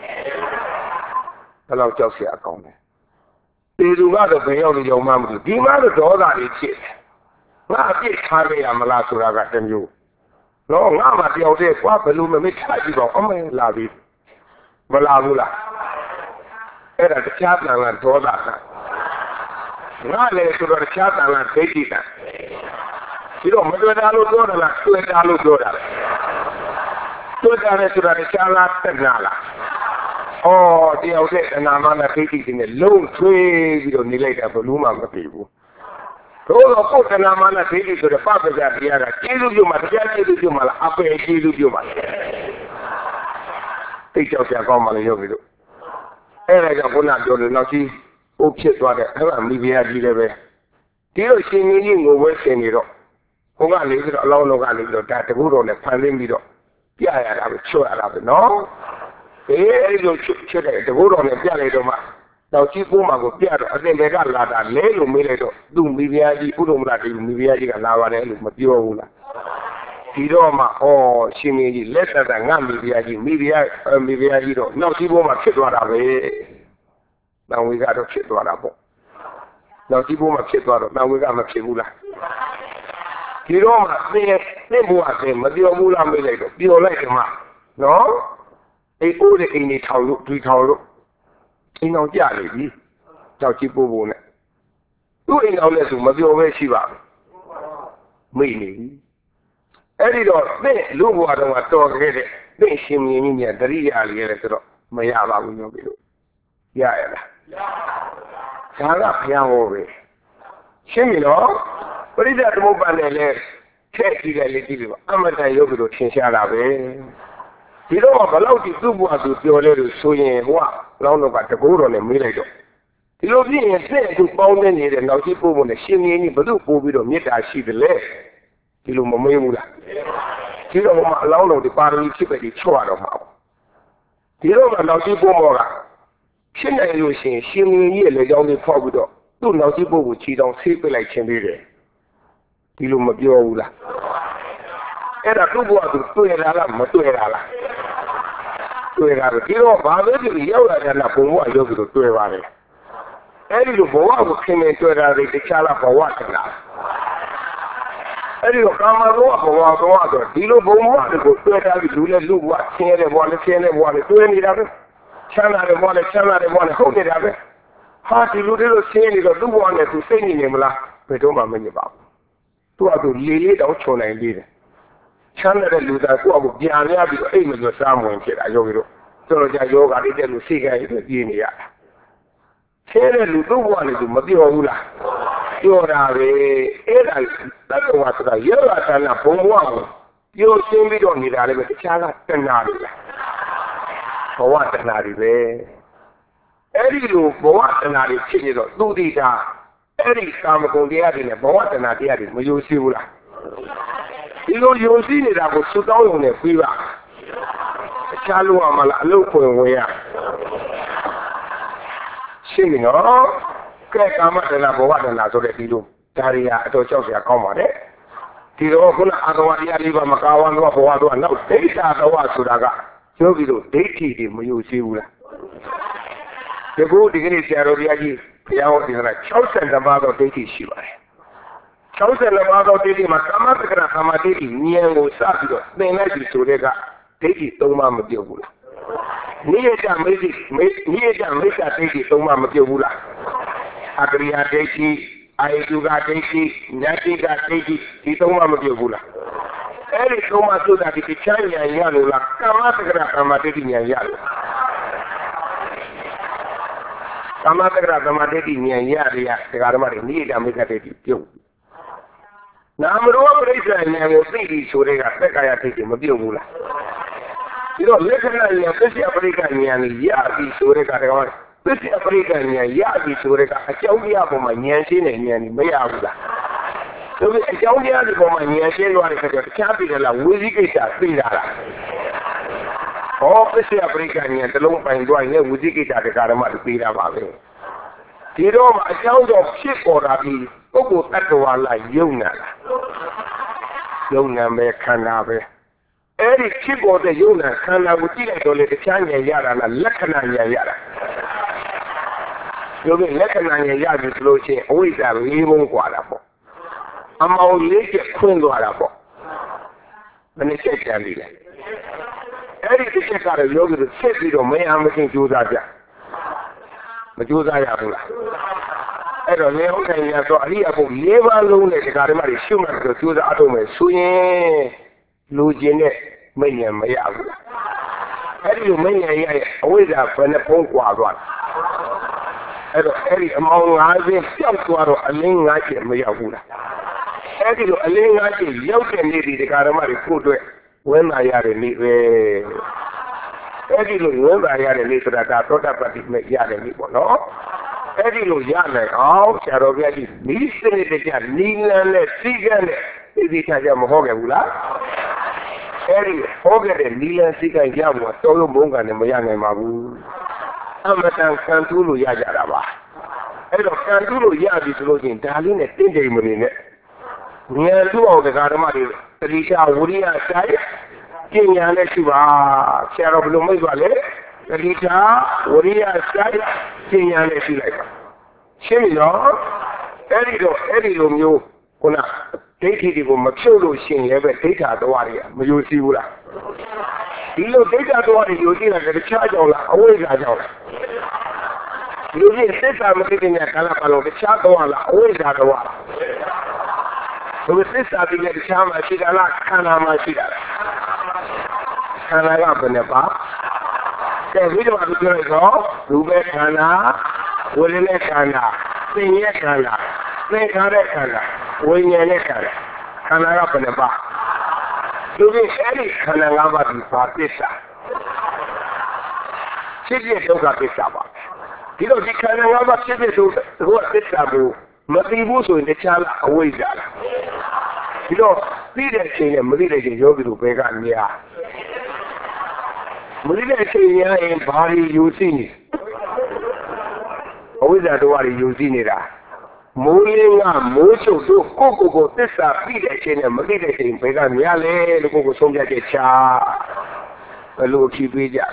ဘယ်လောက်ကြောက်เสียအကောင်းလဲဒီလူကတော့ဘယ်ရောက်လို့ရောက်မှမလို့ဒီမှာတော့ဒေါသတွေဖြစ်တယ်ငါအပြစ်ထားရမလားဆိုတာကတမျိုးတော့ငါမှတယောက်တည်းကွာဘယ်လိုမမေ့ထားကြည့်တော့အမေလာပြီမလာဘူးလားအဲ့ဒါတခြားတန်ကဒေါသကငါလည်းဆိုတော့တခြားတန်ကဒိဋ္ဌိကဒီတော့မတွေ့တာလို့ပြောတာလားတွေ့တာလို့ပြောတာလားတွေ့တာလည်းဆိုတာတခြားလားတက်နာလားဩတယောက်တည်းအနာမနာဒိဋ္ဌိတွေနဲ့လုံးထွေးပြီးတော့နေလိုက်တာဘယ်လို့မှမပြေဘူးတို့တော့ပုဒ်တနာမနာဒိဋ္ဌိဆိုတဲ့ပပ္ပဇာတရားကကျေးဇူးပြုမှာတရားကျေးဇူးပြုမှာလားအပယ်ကျေးဇူးပြုမှာသိကြောက်ကြကောင်းပါလေယောဂီတို့အဲ့ဒါကြောင့်ခုနပြောလို့နောက်ကြီးဥဖြစ်သွားတဲ့အဲ့ဒါမိဖုရားကြီးလည်းပဲဒီလိုရှင်ကြီးကြီးငိုဝဲရှင်နေတော့ဟိုကနေပြီးတော့အလောင်းလုံးကနေပြီးတော့ဒါတကူတော်နဲ့ဖန်ဆင်းပြီးတော့ပြရတာပဲချွတ်ရတာပဲနော်အေးအဲ့ဒီလိုချွတ်တဲ့တကူတော်နဲ့ပြလိုက်တော့မှတော့ကြီးကိုမှကိုပြတော့အသင်တွေကလာတာလဲလို့မေးလိုက်တော့သူ့မိဖုရားကြီးဥဒ္ဓမရတိမိဖုရားကြီးကလာပါတယ်လို့မပြောဘူးလားဒီတော့မှဩရှင်ကြီးလက်သက်သက်ငါမိဖုရားကြီးမိဖုရားမိဖုရားကြီးတော့နောက်ကြီးပေါ်မှာဖြစ်သွားတာပဲတန်ဝေကတော့ဖြစ်သွားတာပေါ့နောက်ကြီးပေါ်မှာဖြစ်သွားတော့တန်ဝေကမဖြစ်ဘူးလားဒီတော့မှသင်သင်ဘုရားသင်မပြောဘူးလားမေးလိုက်တော့ပြောလိုက်တယ်မှနော်အေးဦးတဲ့အိမ်ကြီးထောင်လို့ဒီထောင်လို့အိမ်အောင်ကြလေပြီကြောက်ကြည့်ပို့ဖို့နဲ့သူ့အိမ်အောင်နဲ့ဆိုမပြောပဲရှိပါဘူးမိနေပြီအဲ့ဒီတော့သင်လူဘဝတော်မှာတော်ခဲ့တဲ့သင်ရှင်မြင်းကြီးများတရိယာလေးလေဆိုတော့မရပါဘူးညောပြီလို့ရရလားဒါကဘုရားဟောပဲရှင်းပြီနော်ပရိသတ်သမုပ္ပါဒ်နဲ့လည်းထည့်ကြည့်တယ်လေကြည့်ပြီပါအမတန်ရုပ်လို့ထင်ရှားတာပဲဒီတော့ဘလောက်ဒီသူ့ဘဝသူပြောလဲလို့ဆိုရင်ဟိုကလောင်းတော့ကတကူတော်နဲ့မေးလိုက်တော့ဒီလိုဖြစ်ရင်တဲ့သူပေါင်းနေနေတဲ့နောက်ရှိပို့ဖို့နဲ့ရှင်မြင်းကြီးဘယ်သူပို့ပြီးတော့မေတ္တာရှိတယ်လဲဒီလိုမမေးဘူးလားဒီတော့မှအလောင်းတော်ဒီပါရမီဖြစ်ပဲဒီချော့ရတော့မှာဒီတော့မှနောက်ရှိပို့မောကဖြစ်နိုင်လို့ရှိရင်ရှင်မြင်းကြီးရဲ့လက်ကြောင်းလေးဖောက်ပြီးတော့သူ့နောက်ရှိပို့ကိုခြေတောင်ဆေးပစ်လိုက်ခြင်းသေးတယ်ဒီလိုမပြောဘူးလားအဲ့ဒါသူ့ဘဝသူတွေ့ရလားမတွေ့ရလားတွေ့ရတယ်ဒီတော့ဘာပဲဒီရောက်လာတဲ့ဘုံဘဝရောက်ပြီးတော့တွေ့ပါတယ်အဲ့ဒီလိုဘဝကိုခင်မင်တွေ့တာတွေတခြားလားဘဝတလားအဲ့ဒီတော့ကာမဘဝဘဝဘဝဆိုဒီလိုဘုံဘဝတွေကိုတွေ့တာပြီးလူနဲ့လူဘဝဆင်းရဲတဲ့ဘဝနဲ့ဆင်းရဲတဲ့ဘဝနဲ့တွေ့နေတာပဲချမ်းသာတဲ့ဘဝနဲ့ချမ်းသာတဲ့ဘဝနဲ့ဟုတ်နေတာပဲဟာဒီလိုတွေလို့ဆင်းရဲနေတော့သူ့ဘဝနဲ့သူစိတ်နေနေမလားဘယ်တော့မှမညစ်ပါဘူးသူကသူလေးလေးတောင်ခြုံနိုင်သေးတယ်ချမ်းသာတဲ့လူသားကိုယ့်အကိုပြန်ရပြီးတော့အိတ်မလို့စားမဝင်ဖြစ်တာယောဂီတို့ဆိုတော့ကြာယောဂါလေးတဲ့လူစိတ်ကရည်ပြင်းနေရတာဆဲတဲ့လူတို့ဘဝနဲ့သူမပြောဘူးလားပြောတာပဲအဲ့ဒါတတ်တော်ဆိုတာယောဂါတဏ္ဍဘုံဘဝကိုပြောရှင်းပြီးတော့နေတာလည်းပဲတခြားကတဏှာတွေလားဘဝတဏှာတွေပဲအဲ့ဒီလိုဘဝတဏှာတွေဖြစ်နေတော့သူတိတာအဲ့ဒီကာမဂုဏ်တရားတွေနဲ့ဘဝတဏှာတရားတွေမယိုရှိဘူးလားဒီလိုယုံကြည်နေတာကိုသုတောင်းရုံနဲ့ပြီးပါအခြားလို့မလားအလုပ်ခွင်ဝင်ရရှင်းပြီနော်ကဲကာမတဏဘဝတဏဆိုတဲ့ဒီလိုဒါတွေကအတော်ကြောက်စရာကောင်းပါတယ်ဒီတော့ခုနအာသဝတရားလေးပါမကာဝန်းတော့ဘဝတော့နောက်ဒိဋ္ဌာတဝဆိုတာကယောဂီတို့ဒိဋ္ဌိတွေမယုံကြည်ဘူးလားဒီကုဒီကနေ့ဆရာတော်ဘုရားကြီးဘုရားဟောဒီကနေ့၆၀ပါးသောဒိဋ္ဌိရှိပါတယ်၆၀ပါးသောဒိဋ္ဌိမှာကာမတက္ကရာကာမဒိဋ္ဌိဉာဏ်ကိုစပြီးတော့သင်လိုက်ပြီဆိုတဲ့ကဒိဋ္ဌိသုံးပါးမပြုတ်ဘူးလားနိယတမိသိနိယတမိစ္ဆာဒိဋ္ဌိသုံးပါးမပြုတ်ဘူးလားအကရိယာဒိဋ္ဌိအာယတုကဒိဋ္ဌိဉာတိကဒိဋ္ဌိဒီသုံးပါးမပြုတ်ဘူးလားအဲ့ဒီသုံးပါးဆိုတာဒီချမ်းဉာဏ်ရလို့လားကာမတက္ကရာကာမဒိဋ္ဌိဉာဏ်ရလို့သမတက္ကသမတေတိဉာဏ်ရရတရားဓမ္မတွေနိဒာမိကတေတိပြုတ်နာမရူပပရိစ္ဆေဉာဏ်ကိုသိပြီဆိုတဲ့ကသက္ကာယထိတ်မပြုတ်ဘူးလားဒီတော့လက္ခဏာဉာဏ်သစ္စာပရိက္ခဉာဏ်ကိုရပြီဆိုတဲ့ကတရားသစ္စာပရိက္ခဉာဏ်ရပြီဆိုတဲ့ကအကြောင်းတရားပေါ်မှာဉာဏ်ရှင်းတဲ့ဉာဏ်ကြီးမရဘူးလားဒါပေမဲ့အကြောင်းတရားဒီပေါ်မှာဉာဏ်ရှင်းသွားတဲ့အခါကျတော့တခြားပြည်တယ်လားဝိသိကိစ္စသိတာလားဟောသစ္စာပရိက္ခဉာဏ်တစ်လုံးပိုင်သွားရင်ဝိသိကိစ္စတရားဓမ္မတွေသိတာပါပဲဒီတော့မှအကြောင်းတော့ဖြစ်ပေါ်တာပြီးပုဂ္ဂိုလ်တ attva လားယုံနာလားယုံနာပဲခန္ဓာပဲအဲ့ဒီဖြစ်ပေါ်တဲ့ယုံနာခန္ဓာကိုကြည့်လိုက်တော့လေတခြားဉာဏ်ရတာလားလက္ခဏာဉာဏ်ရတာဒီလိုလက္ခဏာဉာဏ်ရပြီဆိုလို့ရှိရင်အဝိဇ္ဇာလေးဘုံกว่าတာပေါ့အမောင်လေးချက်ခွင်းသွားတာပေါ့ဘယ်နှချက်ကြံပြီလဲအဲ့ဒီတစ်ချက်ကတော့ယောဂီတို့ဆက်ပြီးတော့မရမချင်းကြိုးစားကြမကြိုးစားရဘူးလားအဲ့တော့လေဟုတ်တယ်ရတော့အရိယာပုလေးပါးလုံးနဲ့ဒီကာရမတွေရှုမှတ်ပြီးကြိုးစားအထုတ်မယ်ဆိုရင်လူကျင်တဲ့မိညာမရဘူးလားအဲ့ဒီလိုမိညာရရဲ့အဝိဇ္ဇာဘယ်နှဖုံးกว่าသွားလဲအဲ့တော့အဲ့ဒီအမောင်၅ဆင်းပျောက်သွားတော့အလင်း၅ချက်မရောက်ဘူးလားအဲ့ဒီလိုအလင်း၅ချက်ရောက်တဲ့နေ့ဒီကာရမတွေကိုအတွက်ဝင်းလာရတဲ့နေ့ပဲအဲ့ဒီလိုဝင်းလာရတဲ့နေ့ဆိုတာဒါသောတာပတ္တိမဲ့ရတဲ့နေ့ပေါ့နော်အဲ့ဒီလိုရနိုင်အောင်ဆရာတော်ဘုရားကြီးမိစနစ်တကျနီလန်းနဲ့စီကန်းနဲ့ဒီဒီချာချာမဟုတ်ခဲ့ဘူးလားအဲ့ဒီဟောခဲ့တဲ့နီလန်းစီကန်းရဖို့တော်ရုံဘုံကလည်းမရနိုင်ပါဘူးအမတန်ခံထူးလို့ရကြတာပါအဲ့တော့ခံထူးလို့ရပြီဆိုလို့ချင်းဒါလေးနဲ့တင့်တယ်မနေနဲ့ဉာဏ်ထူအောင်တရားဓမ္မတွေတတိယဝိရိယဆိုင်ကျင့်ဉာဏ်နဲ့ရှိပါဆရာတော်ဘယ်လိုမိတ်ပါလဲတတိယဝိရိယဆိုင်ကျင့်ဉာဏ်နဲ့ရှိလိုက်ပါရှင်းပြီနော်အဲ့ဒီတော့အဲ့ဒီလိုမျိုးခုနဒိဋ္ဌိတွေကိုမဖြုတ်လို့ရှိရင်လည်းပဲဒိဋ္ဌာတော်တွေကမယိုစီးဘူးလားဒီလိုဒိဋ္ဌာတော်တွေယိုစီးတာတခြားကြောင့်လားအဝိဇ္ဇာကြောင့်လားဒီလိုသစ္စာမသိတဲ့ကာလပတ်လုံးတခြားတော်လားအဝိဇ္ဇာတော်လားဘုရားသစ္စာပြီးတဲ့တခြားမှာရှိတာလားခန္ဓာမှာရှိတာလားခန္ဓာကဘယ်နဲ့ပါကဲဒီတော့ပြောလိုက်တော့ရူပခန္ဓာဝိညာဉ်ခန္ဓာသင်ရဲ့ခန္ဓာသင်္ခါရခန္ဓာဝိညာဉ်ရဲ့ခန္ဓာခန္ဓာကဘယ်နဲ့ပါဒီလိုအဲ့ဒီခန္ဓာ၅ပါးဒီပါသစ္စာဖြစ်ဖြစ်ဒုက္ခသစ္စာပါဒီတော့ဒီခန္ဓာ၅ပါးဖြစ်ဖြစ်ဒုက္ခသစ္စာကိုမသိဘူးဆိုရင်တခြားလားအဝိဇ္ဇာလားဒီတော့သိတဲ့အချိန်နဲ့မသိတဲ့အချိန်ယောဂီတို့ဘယ်ကအများမသိတဲ့အချိန်ရရင်ဘာတွေယူသိနေအဝိဇ္ဇာတို့ကယူသိနေတာမိုးလင်းကမိုးချုပ်တို့ကိုကိုကိုသစ္စာသိတဲ့အချိန်နဲ့မသိတဲ့အချိန်ဘယ်ကများလဲလို့ကိုကိုဆုံးဖြတ်ချက်ချဘယ်လိုဖြေပေးကြ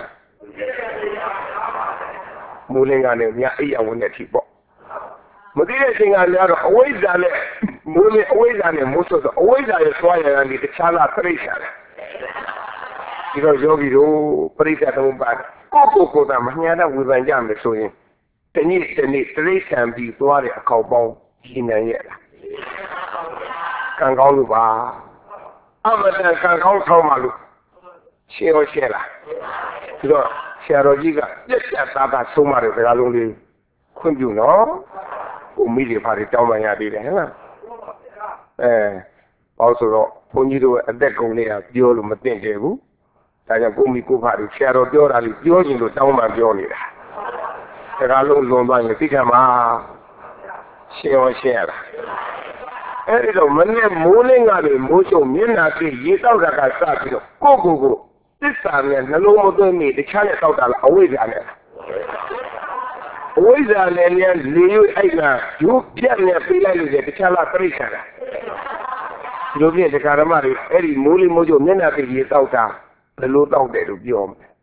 မိုးလင်းကလည်းများအိယာဝင်တဲ့အထိပေါ့မသိတဲ့အချိန်ကလည်းတော့အဝိဇ္ဇာနဲ့မိုးလင်းအဝိဇ္ဇာနဲ့မိုးချုပ်ဆိုအဝိဇ္ဇာရဲ့ဆွာရရနေတခြားလားပြိဿာလဲဒီတော့ယောဂီတို့ပြိဿာသုံးပါကိုကိုကိုတာမညာတဲ့ဝေဖန်ကြမယ်ဆိုရင်တနည်းတနည်းတိရစ္ဆာန်ပြီးသွားတဲ့အခေါက်ပေါင်းရှင်းနိုင်ရဲ့လားကံကောင်းလို့ပါအမတန်ကံကောင်းထောင်းပါလို့ရှင်းရောရှင်းလားဒီတော့ဆရာတော်ကြီးကပြက်ပြက်သားသားဆုံးမတဲ့စကားလုံးလေးခွင့်ပြုနော်ကိုမိတွေဖာတွေတောင်းပန်ရသေးတယ်ဟဲ့လားအဲပေါ့ဆိုတော့ဘုန်းကြီးတို့အသက်ကုန်လေးကပြောလို့မသိကြဘူးဒါကြောင့်ကိုမိကိုဖာတွေဆရာတော်ပြောတာလေးပြောရင်လို့တောင်းပန်ပြောနေတာစကားလုံးလွန်သွားရင်သိခံမှာရှင်းရောရှင်းရတာအဲ့ဒီတော့မနေ့မိုးလင်းကလည်းမိုးချုံမျက်နှာပြည့်ရေတောက်တာကစပြီးတော့ကိုကိုကိုသစ္စာနဲ့နှလုံးမသွင်းမိတခြားနဲ့တောက်တာလားအဝိဇ္ဇာနဲ့အဝိဇ္ဇာနဲ့လည်းလေရွအဲ့ကယူပြက်နဲ့ပြေးလိုက်လို့တခြားလားပြိဿာလားဒီလိုပြည့်တရားဓမ္မတွေအဲ့ဒီမိုးလင်းမိုးချုံမျက်နှာပြည့်ရေတောက်တာဘယ်လိုတောက်တယ်လို့ပြောမလဲ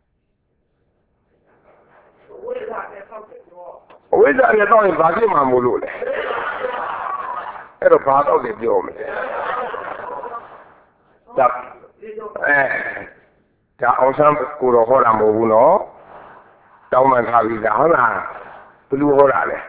အဝိဇ္ဇာနဲ့တောက်ရင်ဘာဖြစ်မှာမို့လို့လဲအဲ့တော့ဘာတောက်တယ်ပြောမလဲဒါအဲဒါအောင်ဆန်းကိုတော့ဟောတာမဟုတ်ဘူးနော်တောင်းမှန်ထားပြီးသားဟုတ်လားဘယ်လိုဟောတာလဲ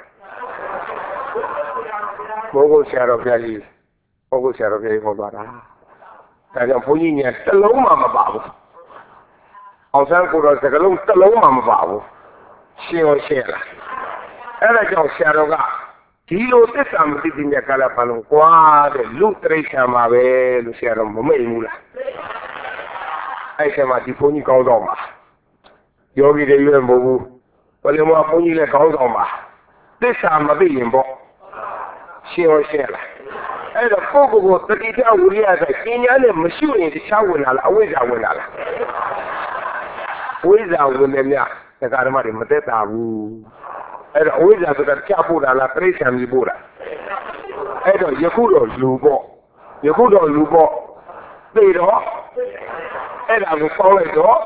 ဘုဂုတ်ဆရာတော်ဘုရားကြီးဘုဂုတ်ဆရာတော်ဘုရားကြီးဟောသွားတာဒါကြောင့်ဘုန်းကြီးညာတစ်လုံးမှမပါဘူးအောင်ဆန်းကိုတော့စကလုံးတစ်လုံးမှမပါဘူးရှင်းရောရှင်းလားအဲ့ဒါကြောင့်ဆရာတော်ကဒီလိုသစ္စာမသိတဲ့ကာလပတ်လုံးကွာတဲ့လူတရိစ္ဆာန်မှာပဲလို့ဆရာတော်မမိတ်ဘူးလားအဲ့ဒီမှာဒီဘုန်းကြီးကောင်းတော့မှာယောဂီတွေရွေးမဟုတ်ဘူးဘယ်လိုမှဘုန်းကြီးလည်းကောင်းတော့မှာသစ္စာမသိရင်ပေါ့ရှင်းရောရှင်းလားအဲ့တော့ပုဂ္ဂိုလ်ကိုတတိယဝိရိယဆိုင်ပညာနဲ့မရှိရင်တခြားဝင်လာလားအဝိဇ္ဇာဝင်လာလားဝိဇ္ဇာဝင်တယ်များတရားဓမ္မတွေမသက်သာဘူးအဲ့တော့အဝိဇ္ဇာဆိုတာကြားပို့တာလားပြိဿံကြီးပို့တာအဲ့တော့ယခုတော့လူပေါ့ယခုတော့လူပေါ့သိတော့အဲ့ဒါကိုပေါင်းလိုက်တော့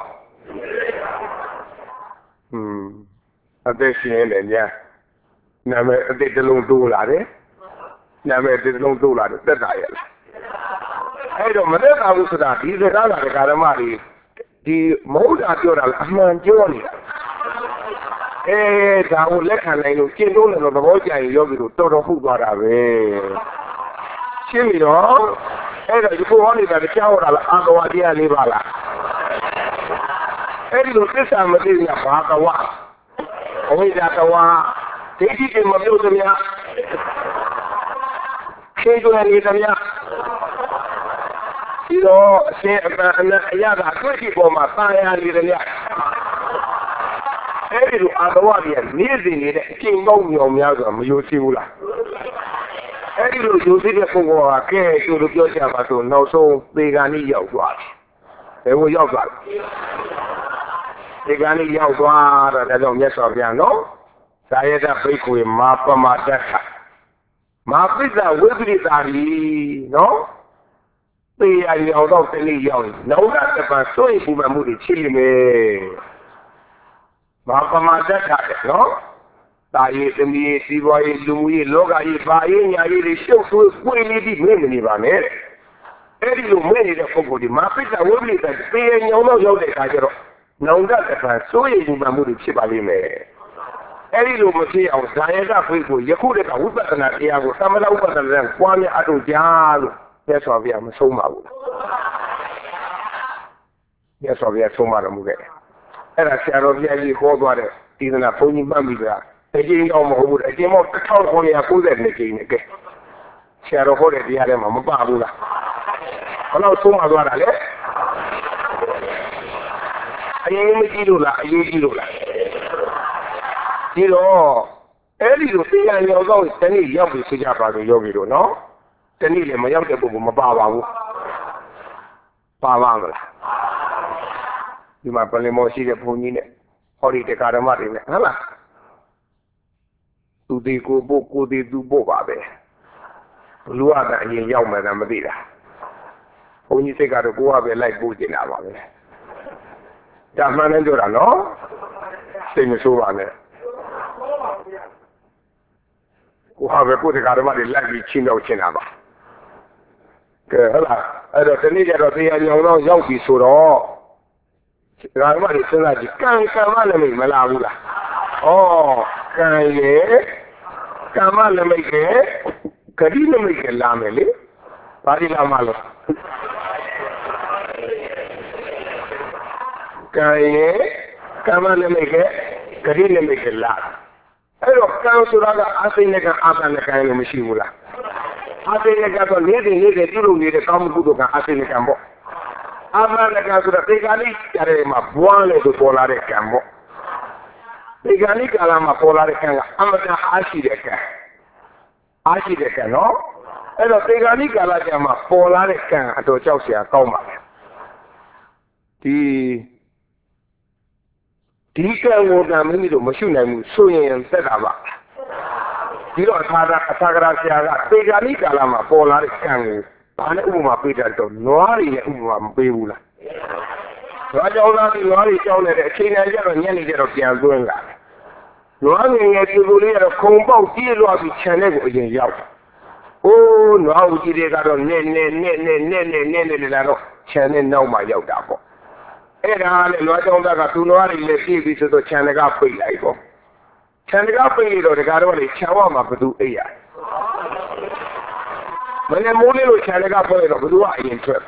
ဟွန်းအသက်ရှင်နေညာနာမည်အသက်တလုံးတိုးလာတယ်နာမည်တစ်လုံးတိုးလာတယ်သက်သာရဲ့လားအဲ့တော့မသက်သာဘူးဆိုတာဒီစကားကတရားဓမ္မတွေဒီမဟုတ်တာပြောတာလားအမှန်ပြောနေတာအဲဒါကိုလက်ခံနိုင်လို့ကျင့်သုံးတယ်လို့သဘောကျရင်ယောဂီတို့တော်တော်ဟုတ်သွားတာပဲရှင်းပြီနော်အဲ့တော့ဒီဘုရားနေတာကြားဟောတာလားအာကဝတရားလေးပါလားအဲ့ဒီလိုသစ္စာမသိရင်ဘာကဝအဝိဇ္ဇာကဝဒိဋ္ဌိတွေမပြုတ်သမျှခေကျွမ်းနေသမျှဒီတော့အရှင်အမှန်အနအရာကအတွေ့အကြုံပေါ်မှာတာယာနေသမျှအဲ့ဒီလိုအာကဝတွေနေ့စဉ်နေတဲ့အကျင့်ကောင်းမြောင်များဆိုတာမယိုသိဘူးလားအဲ့ဒီလိုယိုသိတဲ့ပုဂ္ဂိုလ်ကကဲကျိုးလို့ပြောချင်ပါဆိုနောက်ဆုံးသေဂာနိရောက်သွားတယ်ဘယ်ကိုရောက်သွားလဲသေဂာနိရောက်သွားတော့ဒါကြောင့်မြတ်စွာဘုရားနော်သာယတဘိက္ခုမာပမတ္ထမာပိဿဝိပရိတာရီနော်သေရရောက်တော့တနေ့ရောက်ရင်နောင်ကတပံစိုးရိမ်ပူပန်မှုတွေရှိနေမယ်မာပမတ္ထတဲ့နော်တာရေးသမီးရေးစီးပွားရေးလူမှုရေးလောကရေးဘာရေးညာရေးတွေရှုပ်ထွေးပွေလေးပြီးမင်းမနေပါနဲ့တဲ့အဲ့ဒီလိုမင်းနေတဲ့ပုဂ္ဂိုလ်ဒီမာပိဿဝိပရိတာသေရညောင်းတော့ရောက်တဲ့အခါကျတော့နောင်ကတပံစိုးရိမ်ပူပန်မှုတွေဖြစ်ပါလိမ့်မယ်အဲ့ဒီလိုမဖြစ်အောင်ဇာယကဖိတ်ကိုယခုတည်းကဝိပဿနာတရားကိုသမထဥပဒနာနဲ့ပွားများအထုတ်ကြလို့မြတ်စွာဘုရားမဆုံးပါဘူးမြတ်စွာဘုရားဆုံးမတော်မူခဲ့တယ်အဲ့ဒါဆရာတော်ဘုရားကြီးဟောသွားတဲ့ဒီသနာဘုန်းကြီးမှတ်မိတာအကျဉ်းတော့မဟုတ်ဘူးအကျဉ်းတော့တစ်ထောင်ကိုရ၉၂ကျင်းနဲ့ကဲဆရာတော်ဟောတဲ့တရားထဲမှာမပါဘူးလားဘယ်တော့ဆုံးမသွားတာလဲအရင်မကြည့်လို့လားအရင်ကြည့်လို့လားဒီတော့အဲ့ဒီလိုသိရရောက်တော့တနေ့ရောက်ပြီဆိုကြပါလို့ယောဂီတို့နော်တနေ့လည်းမရောက်တဲ့ပုဂ္ဂိုလ်မပါပါဘူးပါပါမလားဒီမှာပလင်မောရှိတဲ့ဘုန်းကြီးနဲ့ဟောဒီတက္ကရာမတွေနဲ့ဟုတ်လားသူဒီကိုပို့ကိုဒီသူပို့ပါပဲဘလူကလည်းအရင်ရောက်မှလည်းမသိတာဘုန်းကြီးစိတ်ကတော့ကိုကပဲလိုက်ပို့ကျင်တာပါပဲဒါမှန်းလည်းပြောတာနော်စိတ်မဆိုးပါနဲ့ကိုဟာပဲကိုယ်တကာဓမ္မတွေလိုက်ပြီးချင်းတော့ချင်းတာပါကဲဟုတ်လားအဲ့တော့ဒီနေ့ကျတော့တရားညောင်တော့ရောက်ပြီဆိုတော့ဓမ္မတွေစဉ်းစားကြည့်ကံကံမလည်းမလာဘူးလားဩကံရဲ့ကံမလည်းမိတ်ရဲ့ဂတိလည်းမိတ်ရဲ့လာမယ်လေဘာဒီလာမလို့ကံရဲ့ကံမလည်းမိတ်ရဲ့ဂတိလည်းမိတ်ရဲ့လာအဲ့တော့ကံဆိုတာကအသိနဲ့ကအာသနဲ့ကံလို့မရှိဘူးလားအသိနဲ့ကတော့နေတဲ့နေတဲ့ပြုလုပ်နေတဲ့ကောင်းမှုကုသိုလ်ကအသိနဲ့ကံပေါ့အာသနဲ့ကဆိုတာဒီကနေ့ကြတဲ့မှာဘွားလေဆိုပေါ်လာတဲ့ကံပေါ့ဒီကနေ့ကာလမှာပေါ်လာတဲ့ကံကအမတန်အားရှိတဲ့ကံအားရှိတဲ့ကံနော်အဲ့တော့ဒီကနေ့ကာလကျမှပေါ်လာတဲ့ကံအတော်ကြောက်စရာကောင်းပါလားဒီဒီကံကိုတမ်းမိမိတို့မရှိနိုင်ဘူးဆိုရင်သက်တာပါဒီတော့အထာအထာကရာဆရာကပေဂာနိကာလမှာပေါ်လာတဲ့ကံကိုဘာနဲ့ဥပမာပေးတတ်တော့နွားတွေနဲ့ဥပမာမပေးဘူးလားနွားကြောင်သားတွေနွားတွေကြောင်းနေတဲ့အချိန်တိုင်းကျတော့ညနေကျတော့ပြန်သွင်းလာတယ်နွားငယ်ငယ်ပြူပြူလေးကတော့ခုံပေါက်ပြေးလွှားပြီးခြံတဲ့ကိုအရင်ရောက်အိုးနွားဦးကြီးတွေကတော့နဲ့နဲ့နဲ့နဲ့နဲ့နဲ့နဲ့နဲ့လာတော့ခြံနဲ့နောက်မှရောက်တာပေါ့အဲ့ဒါလည်းနွားကြောင်သားကသူ့နွားတွေလည်းပြေးပြီးဆိုတော့ခြံကပိတ်လိုက်ပေါ့ခြံကပိတ်လို့တကားတော့လေခြံဝမှာဘသူအိပ်ရမနေ့မိုးလေးလို့ခြံကပိတ်တော့ဘသူကအရင်ထွက်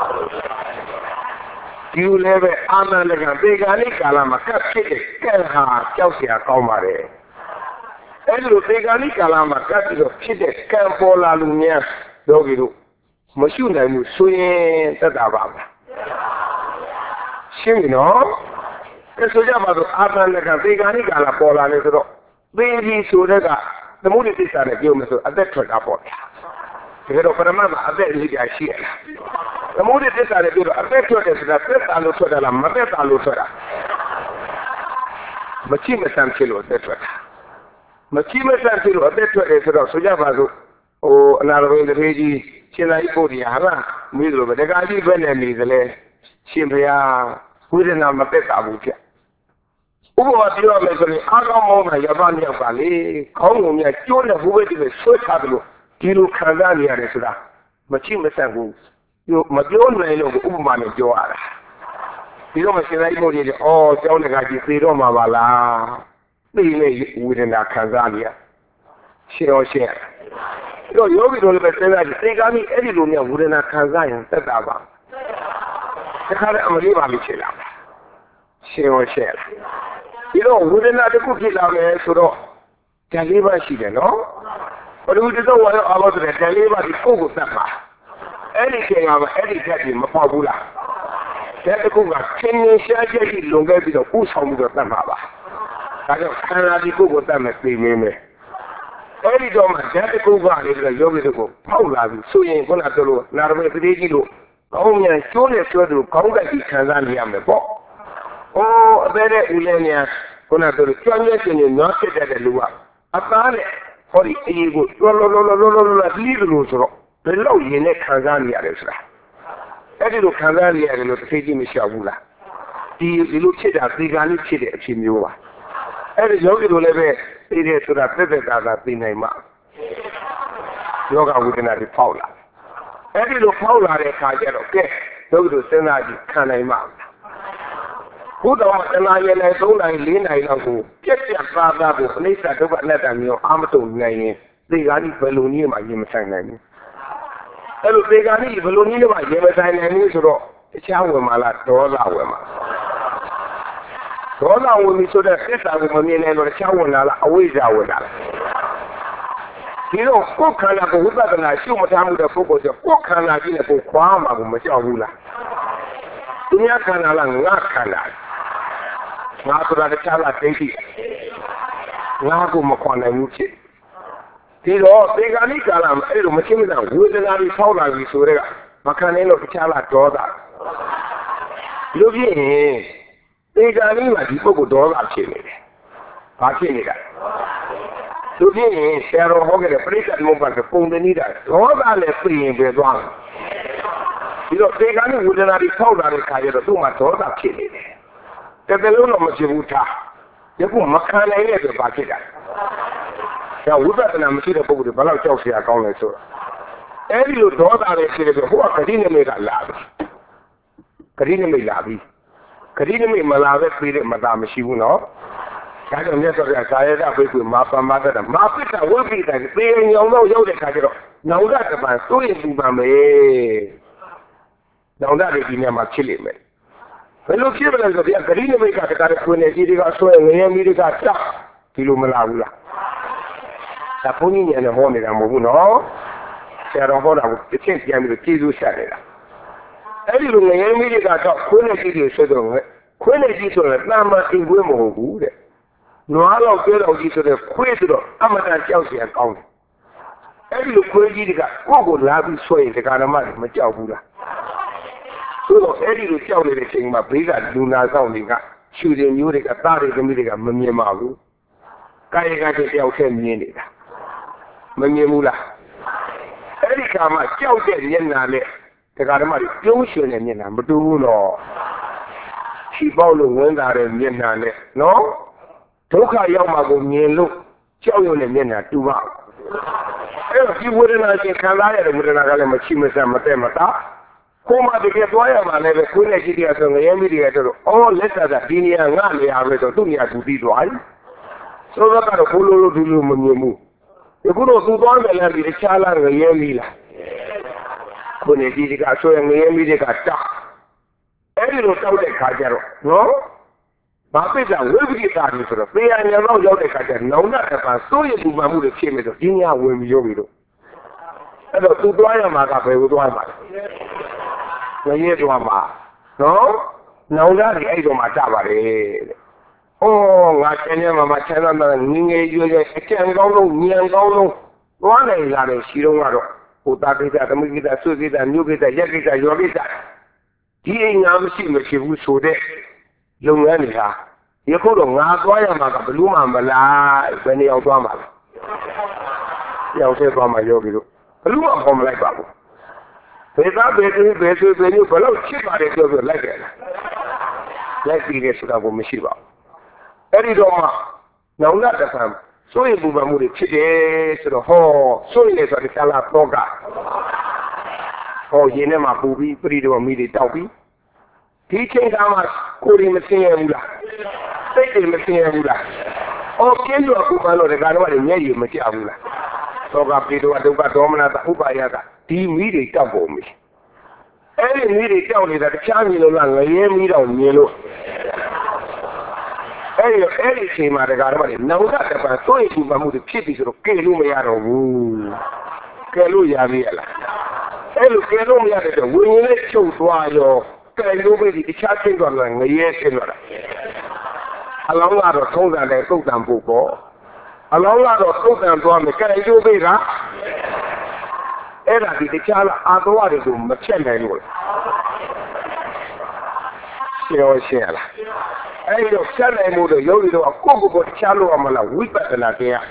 ဒီလိုပဲအာမလကဘေဂာနိကာလမှာကပ်ဖြစ်တဲ့ကံဟာကြောက်စရာကောင်းပါတယ်အဲ့လိုသေကာနိကာလမှာကပ်ပြီးတော့ဖြစ်တဲ့ကံပေါ်လာလူများယောဂီတို့မရှိနိုင်ဘူးဆိုရင်သက်တာပါလားရှင်းပြီနော်အဲဆိုကြပါစို့အာသန္တကသေကာနိကာလပေါ်လာတယ်ဆိုတော့သေပြီဆိုတဲ့ကသမုဒိသစ္စာနဲ့ပြောမယ်ဆိုအသက်ထွက်တာပေါ့ဗျာဒါကြတော့ပရမတ်မှာအသက်လေးကြာရှိရလားသမုဒိသစ္စာနဲ့ပြောတော့အသက်ထွက်တယ်ဆိုတာသက်တာလို့ထွက်တာလားမသက်တာလို့ထွက်တာမချိမဆန်ဖြစ်လို့အသက်ထွက်တာမချိမဆန်ဖြစ်လို့အသက်ထွက်တယ်ဆိုတော့ဆိုကြပါစို့ဟိုအနာရဘိတထေးကြီးရှင်သာရိပုတ္တရာဟာလားမိသလိုပဲတခါကြီးပဲနဲ့နေသလဲရှင်ဘုရားဝိဒနာမသက်တာဘူးဖြစ်ဥပမာပြောရမယ်ဆိုရင်အားကောင်းမောင်းတာရပါမြောက်ကလေခေါင်းကုန်မြကျိုးနဲ့ဘိုးဘဲတွေဆွဲချတယ်လို့ဒီလိုခံစားနေရတယ်ဆိုတာမချိမဆန်ဘူးမပြောနိုင်လို့ဥပမာနဲ့ပြောရတာဒီတော့မရှင်သာရိပုတ္တရာကြီးအော်ကျောင်းတကာကြီးသေတော့မှာပါလားသိနေဝိဒနာခံစားနေရရှင်းရောရှင်းရတော့ယောဂီတို့လည်းပဲစဉ်းစားကြည့်သေကာမိအဲ့ဒီလိုမျိုးဝိဒနာခံစားရင်သက်တာပါတခါလည်းအမလေးပါလို့ဖြစ်လာရှင်းရောရှင်းရဒီတော့ဝိဒနာတစ်ခုဖြစ်လာမယ်ဆိုတော့ဓာတ်လေးပါရှိတယ်နော်ဘုရားတို့ဝါရောအဘောဆိုတဲ့ဓာတ်လေးပါဒီကိုယ်ကိုသတ်ပါအဲ့ဒီချိန်ကအဲ့ဒီဓာတ်ကြီးမပေါက်ဘူးလားဓာတ်တစ်ခုကချင်းချင်းရှားချက်ကြီးလွန်ခဲ့ပြီးတော့ဥဆောင်ပြီးတော့သတ်မှာပါဒါကြောင့်ခန္ဓာဒီကိုယ်ကိုသတ်မယ်သိမင်းမယ်အဲ့ဒီတော့မှဓာတ်တစ်ခုကလေပြီးတော့ယောဂီတို့ကိုဖောက်လာပြီဆိုရင်ခုနကပြောလို့နာရမေပတိကြီးလို့ကောင်းမြန်ကျိုးနဲ့ဆွဲသူကောင်းကကြီးခံစားနေရမယ်ပေါ့။အိုးအသေးတဲ့ဦးလေးများခုနကပြောလို့ကြွမ်းကျင်နေနွားဖြစ်တဲ့လူကအသားနဲ့ဟောဒီအေးကိုလောလောလောလောလောလောလောလီးလို့ဆိုတော့ဘယ်လောက်ရင်နဲ့ခံစားနေရတယ်ဆိုတာအဲ့ဒီလိုခံစားနေရတယ်လို့တစ်သေးကြီးမလျှောက်ဘူးလားဒီဒီလိုဖြစ်တာသေကာလေးဖြစ်တဲ့အဖြစ်မျိုးပါအဲ့ဒီယောဂီတို့လည်းပဲသိတဲ့ဆိုတာသက်သက်သာသာသိနိုင်မှာယောဂဝိဒနာတွေဖောက်လာအဲ့ဒီလိုဖောက်လာတဲ့အခါကျတော့ကဲယောဂီတို့စဉ်းစားကြည့်ခံနိုင်မှာဘုဒ္ဓဘာသာနာရီနဲ့သုံးနိုင်လေးနိုင်လောက်ကိုပြက်ပြက်သားသားကိုအနိစ္စဒုက္ခအနတ္တမျိုးအာမတုံနိုင်ရင်သေကာနိဘယ်လိုနည်းမှရင်မဆိုင်နိုင်ဘူးအဲ့လိုသေကာနိဘယ်လိုနည်းမှရင်မဆိုင်နိုင်ဘူးဆိုတော့တခြားဝင်မှာလားဒေါသဝင်မှာဒေါသဝင်ပြီဆိုတဲ့သစ္စာကိုမမြင်နိုင်တော့တခြားဝင်လာလားအဝိဇ္ဇာဝင်လာလားဒီတော့ကိုယ်ခန္ဓာကိုဝိပဿနာရှုမထားမှုတဲ့ပုဂ္ဂိုလ်ဆိုကိုယ်ခန္ဓာကြီးနဲ့ကိုခွာမှာကိုမကြောက်ဘူးလားသူများခန္ဓာလားငါခန္ဓာငါဆိုတာတခြားလားဒိဋ္ဌိငါကိုမခွာနိုင်ဘူးဖြစ်ဒီတော့သေကာနိကာလမှာအဲ့လိုမချင်းမသာဝေဒနာတွေဆောက်လာပြီဆိုတဲ့ကမခံနိုင်လို့တခြားလားဒေါသလူပြင်းသေကာနိမှာဒီပုဂ္ဂိုလ်ဒေါသဖြစ်နေတယ်ဘာဖြစ်နေတာလူပြင်းဆရာတော်ဟောခဲ့တဲ့ပရိစ္ဆေသမုပ္ပါဒ်ပုံသဏိတာဒေါသလည်းသိရင်ပဲသွားတယ်ဒီတော့သေကာနိဝေဒနာတွေဆောက်လာတဲ့ခါကျတော့သူ့မှာဒေါသဖြစ်နေတယ်တကယ်လို့တော့မဖြစ်ဘူးထားယခုမခံနိုင်တဲ့အတွက်ဘာဖြစ်တာဒါဝိပဿနာမရှိတဲ့ပုဂ္ဂိုလ်တွေဘယ်လောက်ကြောက်เสียကောင်းလဲဆိုတော့အဲ့ဒီလိုဒေါသတွေဖြစ်တယ်ဆိုဟိုကဂတိနမိတ်ကလာပြီဂတိနမိတ်လာပြီဂတိနမိတ်မလာပဲပြေးတဲ့မသာမရှိဘူးနော်ဒါကြောင့်မြတ်စွာဘုရားဇာယတပိတ်ကိုမာပမသတာမာပိတဝိပိတသေညောင်တော့ရောက်တဲ့ခါကျတော့နောင်တတပံစိုးရင်ပူပန်မယ်နောင်တတွေဒီနေရာမှာဖြစ်လိမ့်မယ်ဘယ်လိုဖြစ်မလဲဆိုတော့ဂတိနမိတ်ကတကားခွေနေကြီးတွေကဆွဲငရဲမီတွေကတက်ဒီလိုမလာဘူးလားဒါဘုန်းကြီးညံနဲ့ဟောနေတာမဟုတ်ဘူးနော်ဆရာတော်ဟောတာကိုတစ်ချက်ပြန်ပြီးကျေးဇူးဆက်နေတာအဲ့ဒီလိုငရဲမီတွေကတော့ခွေးနေကြီးတွေဆွဲတော့ခွေးနေကြီးဆိုတော့တာမန်အိမ်ခွေးမဟုတ်ဘူးတဲ့နွားတော့ကျဲတော်ကြီးဆိုတဲ့ခွေးဆိုတော့အမတန်ကြောက်เสียကောင်းတယ်အဲ့ဒီလိုခွေးကြီးတွေကကိုယ့်ကိုလာပြီးဆွဲရင်ဒကာဓမ္မတွေမကြောက်ဘူးလားဆိုတော့အဲ့ဒီလိုကြောက်နေတဲ့ချိန်မှာဘေးကလူနာဆောင်တွေကရှူတယ်မျိုးတွေကသားတွေသမီးတွေကမမြင်ပါဘူးကာယကတည်းကတယောက်တည်းမြင်နေတာမမြင်ဘူးလားအဲ့ဒီခါမှာကြောက်တဲ့မျက်နှာနဲ့ဒကာဓမ္မတွေပြုံးရွှင်တဲ့မျက်နှာမတူဘူးတော့ခြေပေါက်လို့ဝင်လာတဲ့မျက်နှာနဲ့နော်ဒုက္ခရောက်မှာကိုမြင်လို့ကြောက်ရွံ့တဲ့မျက်နှာတူပါအဲ့တော့ဒီဝေဒနာရှင်ခံစားရတဲ့ဝေဒနာကလည်းမချိမဆန်မသက်မသာကိုမတကယ်သွားရမှာလည်းပဲကိုယ်နဲ့ကြည့်ရဆိုငရဲမိတွေကတို့အော်လက်သာသာဒီနေရာငါနေရာပဲဆိုသူ့နေရာသူပြီးသွားပြီဆိုတော့ကတော့ဘိုးလိုလိုဒူလိုမမြင်ဘူးအခုတော့သူသွားမယ်လားဒီတခြားလားငရဲမိလားကိုယ်နဲ့ကြည့်ကဆိုရင်ငရဲမိတွေကတောက်အဲ့ဒီလိုတောက်တဲ့ခါကျတော့နော်ဘာပိဿဝိပကိတာလို့ဆိုတော့တရားဉာဏ်တော့ရောက်တဲ့ခါကျနောင်တတပံစိုးရည်ပူပန်မှုတွေဖြစ်နေတော့ဒီညာဝင်ပြီးရောက်ပြီလို့အဲ့တော့သူသွားရမှာကဘယ်ကိုသွားမှာလဲငရဲသွားမှာနော်နောင်တတွေအဲ့တော့မှကြပါတယ်တဲ့ဩငါကျန်ရမှာမချမ်းသာမှာငငယ်ရွယ်ရွယ်အကျံကောင်းဆုံးဉာဏ်ကောင်းဆုံးသွားနိုင်လာတဲ့ရှိတော့ကတော့ဟိုတာကိစ္စသမီးကိစ္စဆွေကိစ္စမြို့ကိစ္စရက်ကိစ္စရောကိစ္စဒီအိမ်ငါမရှိမရှိဘူးဆိုတဲ့လုပ်ငန်းတွေဟာယခုတော့ငါသွားရမှာကဘလို့မှမလားဘယ်နေအောင်သွားမှာလဲရောက်သေးသွားမှာရောပြီလို့ဘလို့မှခေါ်မလိုက်ပါဘူးဘယ်သားဘယ်သူဘယ်သူဘယ်မျိုးဘလို့ချစ်ပါတယ်ပြောပြောလိုက်တယ်လိုက်ပြီးတယ်ဆိုတာကိုမရှိပါဘူးအဲ့ဒီတော့မှနောင်တတပံစိုးရိမ်ပူပန်မှုတွေဖြစ်တယ်ဆိုတော့ဟောစိုးရိမ်နေဆိုတဲ့ဆလာတော့ကဟောရင်းထဲမှာပူပြီးပြိတော်မိတွေတောက်ပြီးဒီချိန်ကမှကိုယ်ရင်မသိရဘူးလားစိတ်တွေမသိရဘူးလားအော်ကျင်းတော့ပူပန်လို့တကားတော့လည်းမျက်ရည်မကျဘူးလားသောကပြိတော်ဒုက္ခဒေါမနတဥပါယကဒီမိတွေတောက်ပုံပြီအဲ့ဒီမိတွေတောက်နေတာတခြားမြင်လို့လားငရဲမိတော့မြင်လို့အဲ့ဒီအဲ့ဒီချိန်မှာတကားတော့လည်းနောင်တတပံစိုးရိမ်ပူပန်မှုတွေဖြစ်ပြီဆိုတော့ကဲလို့မရတော့ဘူးကဲလို့ရပြီလားအဲ့လိုကဲလို့မရတဲ့တော့ဝိညာဉ်နဲ့ချုပ်သွားရောကဲလို့ပဲဒီတခြားသိသွားလားငရဲသိသွားတာအလောင်းကတော့ထုံးတယ်နဲ့တုတ်တံပုတ်ပေါ့အလောင်းကတော့တုတ်တံသွားမယ်ကဲလို့ပဲကအဲ့ဒါဒီတခြားလားအာသွားတွေကိုမချက်နိုင်လို့ရှင်းရောရှင်းရလားအဲ့ဒီတော့ဆက်နိုင်မှုတော့ယောဂီတို့ကိုယ့်ကိုယ်ကိုတခြားလို့ရမလားဝိပဿနာတရား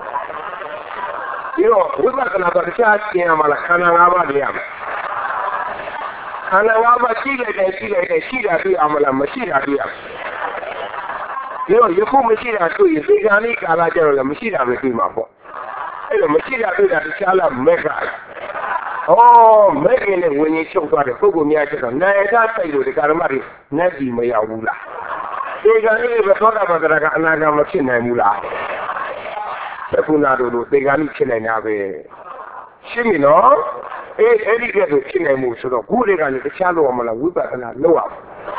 ဒီတော့ဝိပဿနာတော့တခြားကျင်ရမလားခန္ဓာ၅ပါးတရားမယ်ခန္ဓာ၅ပါးရှိလိုက်တယ်ရှိလိုက်တယ်ရှိတာတွေ့အောင်မလားမရှိတာတွေ့အောင်ဒီတော့ယခုမရှိတာတွေ့ရင်ဒီကနေ့ကာလကျတော့လည်းမရှိတာပဲတွေ့မှာပေါ့အဲ့တော့မရှိတာတွေ့တာတခြားလားမက်ကဩမက်ကင်းနဲ့ဝิญဉ်ချုပ်သွားတဲ့ပုဂ္ဂိုလ်များကျတော့နိုင်တာစိတ်လို့ဒီကာရမတွေနတ်ကြီးမရောက်ဘူးလားဒီကနေ့ဘသောတာပတ္တရာကအနာဂတ်မဖြစ်နိုင်ဘူးလားအခုနာတို့လိုသေဂာနိဖြစ်နိုင်တာပဲရှင်းပြီနော်အေးအဲ့ဒီကဲဆိုဖြစ်နိုင်မှုဆိုတော့ခုတွေကလည်းတခြားလို့မလားဝိပဿနာလုပ်ရအောင်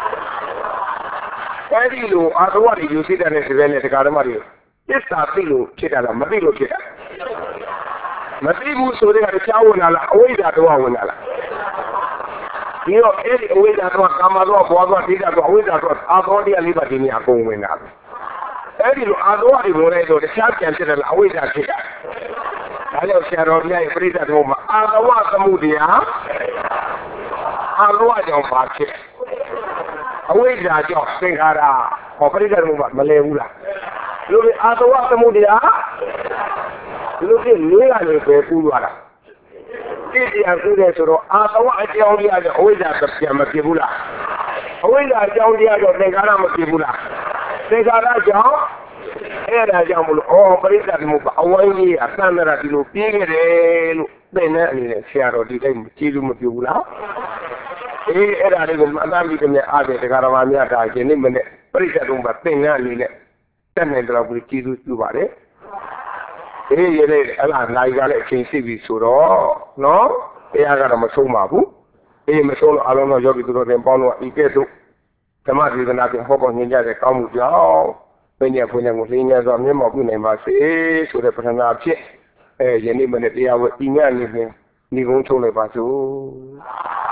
အဲ့ဒီလိုအာသဝတိယူစိတ္တနဲ့ဒီပဲနဲ့တရားဓမ္မတွေသစ္စာသိလို့ဖြစ်တာလားမသိလို့ဖြစ်တာမသိဘူးဆိုတဲ့ကတခြားဝင်လာလားအဝိဇ္ဇာတော့ဝင်လာလားဒီတော့အဲ့ဒီအဝိဇ္ဇာတော့ကာမတော့ဘောတော့ဒိဋ္ဌတော့အဝိဇ္ဇာတော့အာသောတရားလေးပါဒီနေ့အကုန်ဝင်လာတယ်အဲ့ဒီလိုအာသောတွေဝင်လိုက်တော့တခြားပြန်ဖြစ်တယ်လားအဝိဇ္ဇာဖြစ်တာဒါကြောင့်ဆရာတော်မြတ်ရဲ့ပရိသတ်တော်မှာအာသဝသမှုတရားအာသဝကြောင့်ပါဖြစ်အဝိဇ္ဇာကြောင့်သင်္ခါရဟောပရိသတ်တော်မှာမလဲဘူးလားဒီလိုအာသဝသမှုတရားဒီလိုဖြစ်လေးကလည်းပဲကူးသွားတာတိတရားကူးတယ်ဆိုတော့အာသဝအကြောင်းတရားကြောင့်အဝိဇ္ဇာပြန်မဖြစ်ဘူးလားအဝိဇ္ဇာအကြောင်းတရားကြောင့်သင်္ခါရမဖြစ်ဘူးလားသင်္ခါရကြောင့်အဲ့ဒါကြောင့်မလို့အော်ပရိသတ်မှုကအဝိုင်းကြီးအသံရဒီလိုပြေးခဲ့တယ်လို့သင်တဲ့အနေနဲ့ဆရာတော်ဒီတိုင်းကျေးဇူးမပြုဘူးလားအေးအဲ့ဒါလေးကိုအသာမိတဲ့အားဖြင့်တရားတော်များတာရှင်နေမနဲ့ပရိသတ်တို့ကသင်တဲ့အနေနဲ့တက်နေတော့ဘူးကျေးဇူးပြုပါတယ်အေးရေးလေအဲ့ဒါနိုင်ကြတဲ့အချိန်ရှိပြီဆိုတော့နော်တရားကတော့မဆုံးပါဘူးအေးမဆုံးတော့အလုံးစုံယောဂီသူတော်တင်ပေါင်းတော့ဤကဲ့သို့ဓမ္မဒေသနာဖြင့်ဟောပေါ်ညင်ကြတဲ့ကောင်းမှုကြောင့်ပညာဖွညာကိုလင်းရစွာမျက်မှောက်ပြုနိုင်ပါစေဆိုတဲ့ပထနာဖြင့်အဲယနေ့မနေ့တရားဝဲဤညနေဖြင့်ညီကုန်းချုပ်လိုက်ပါစို့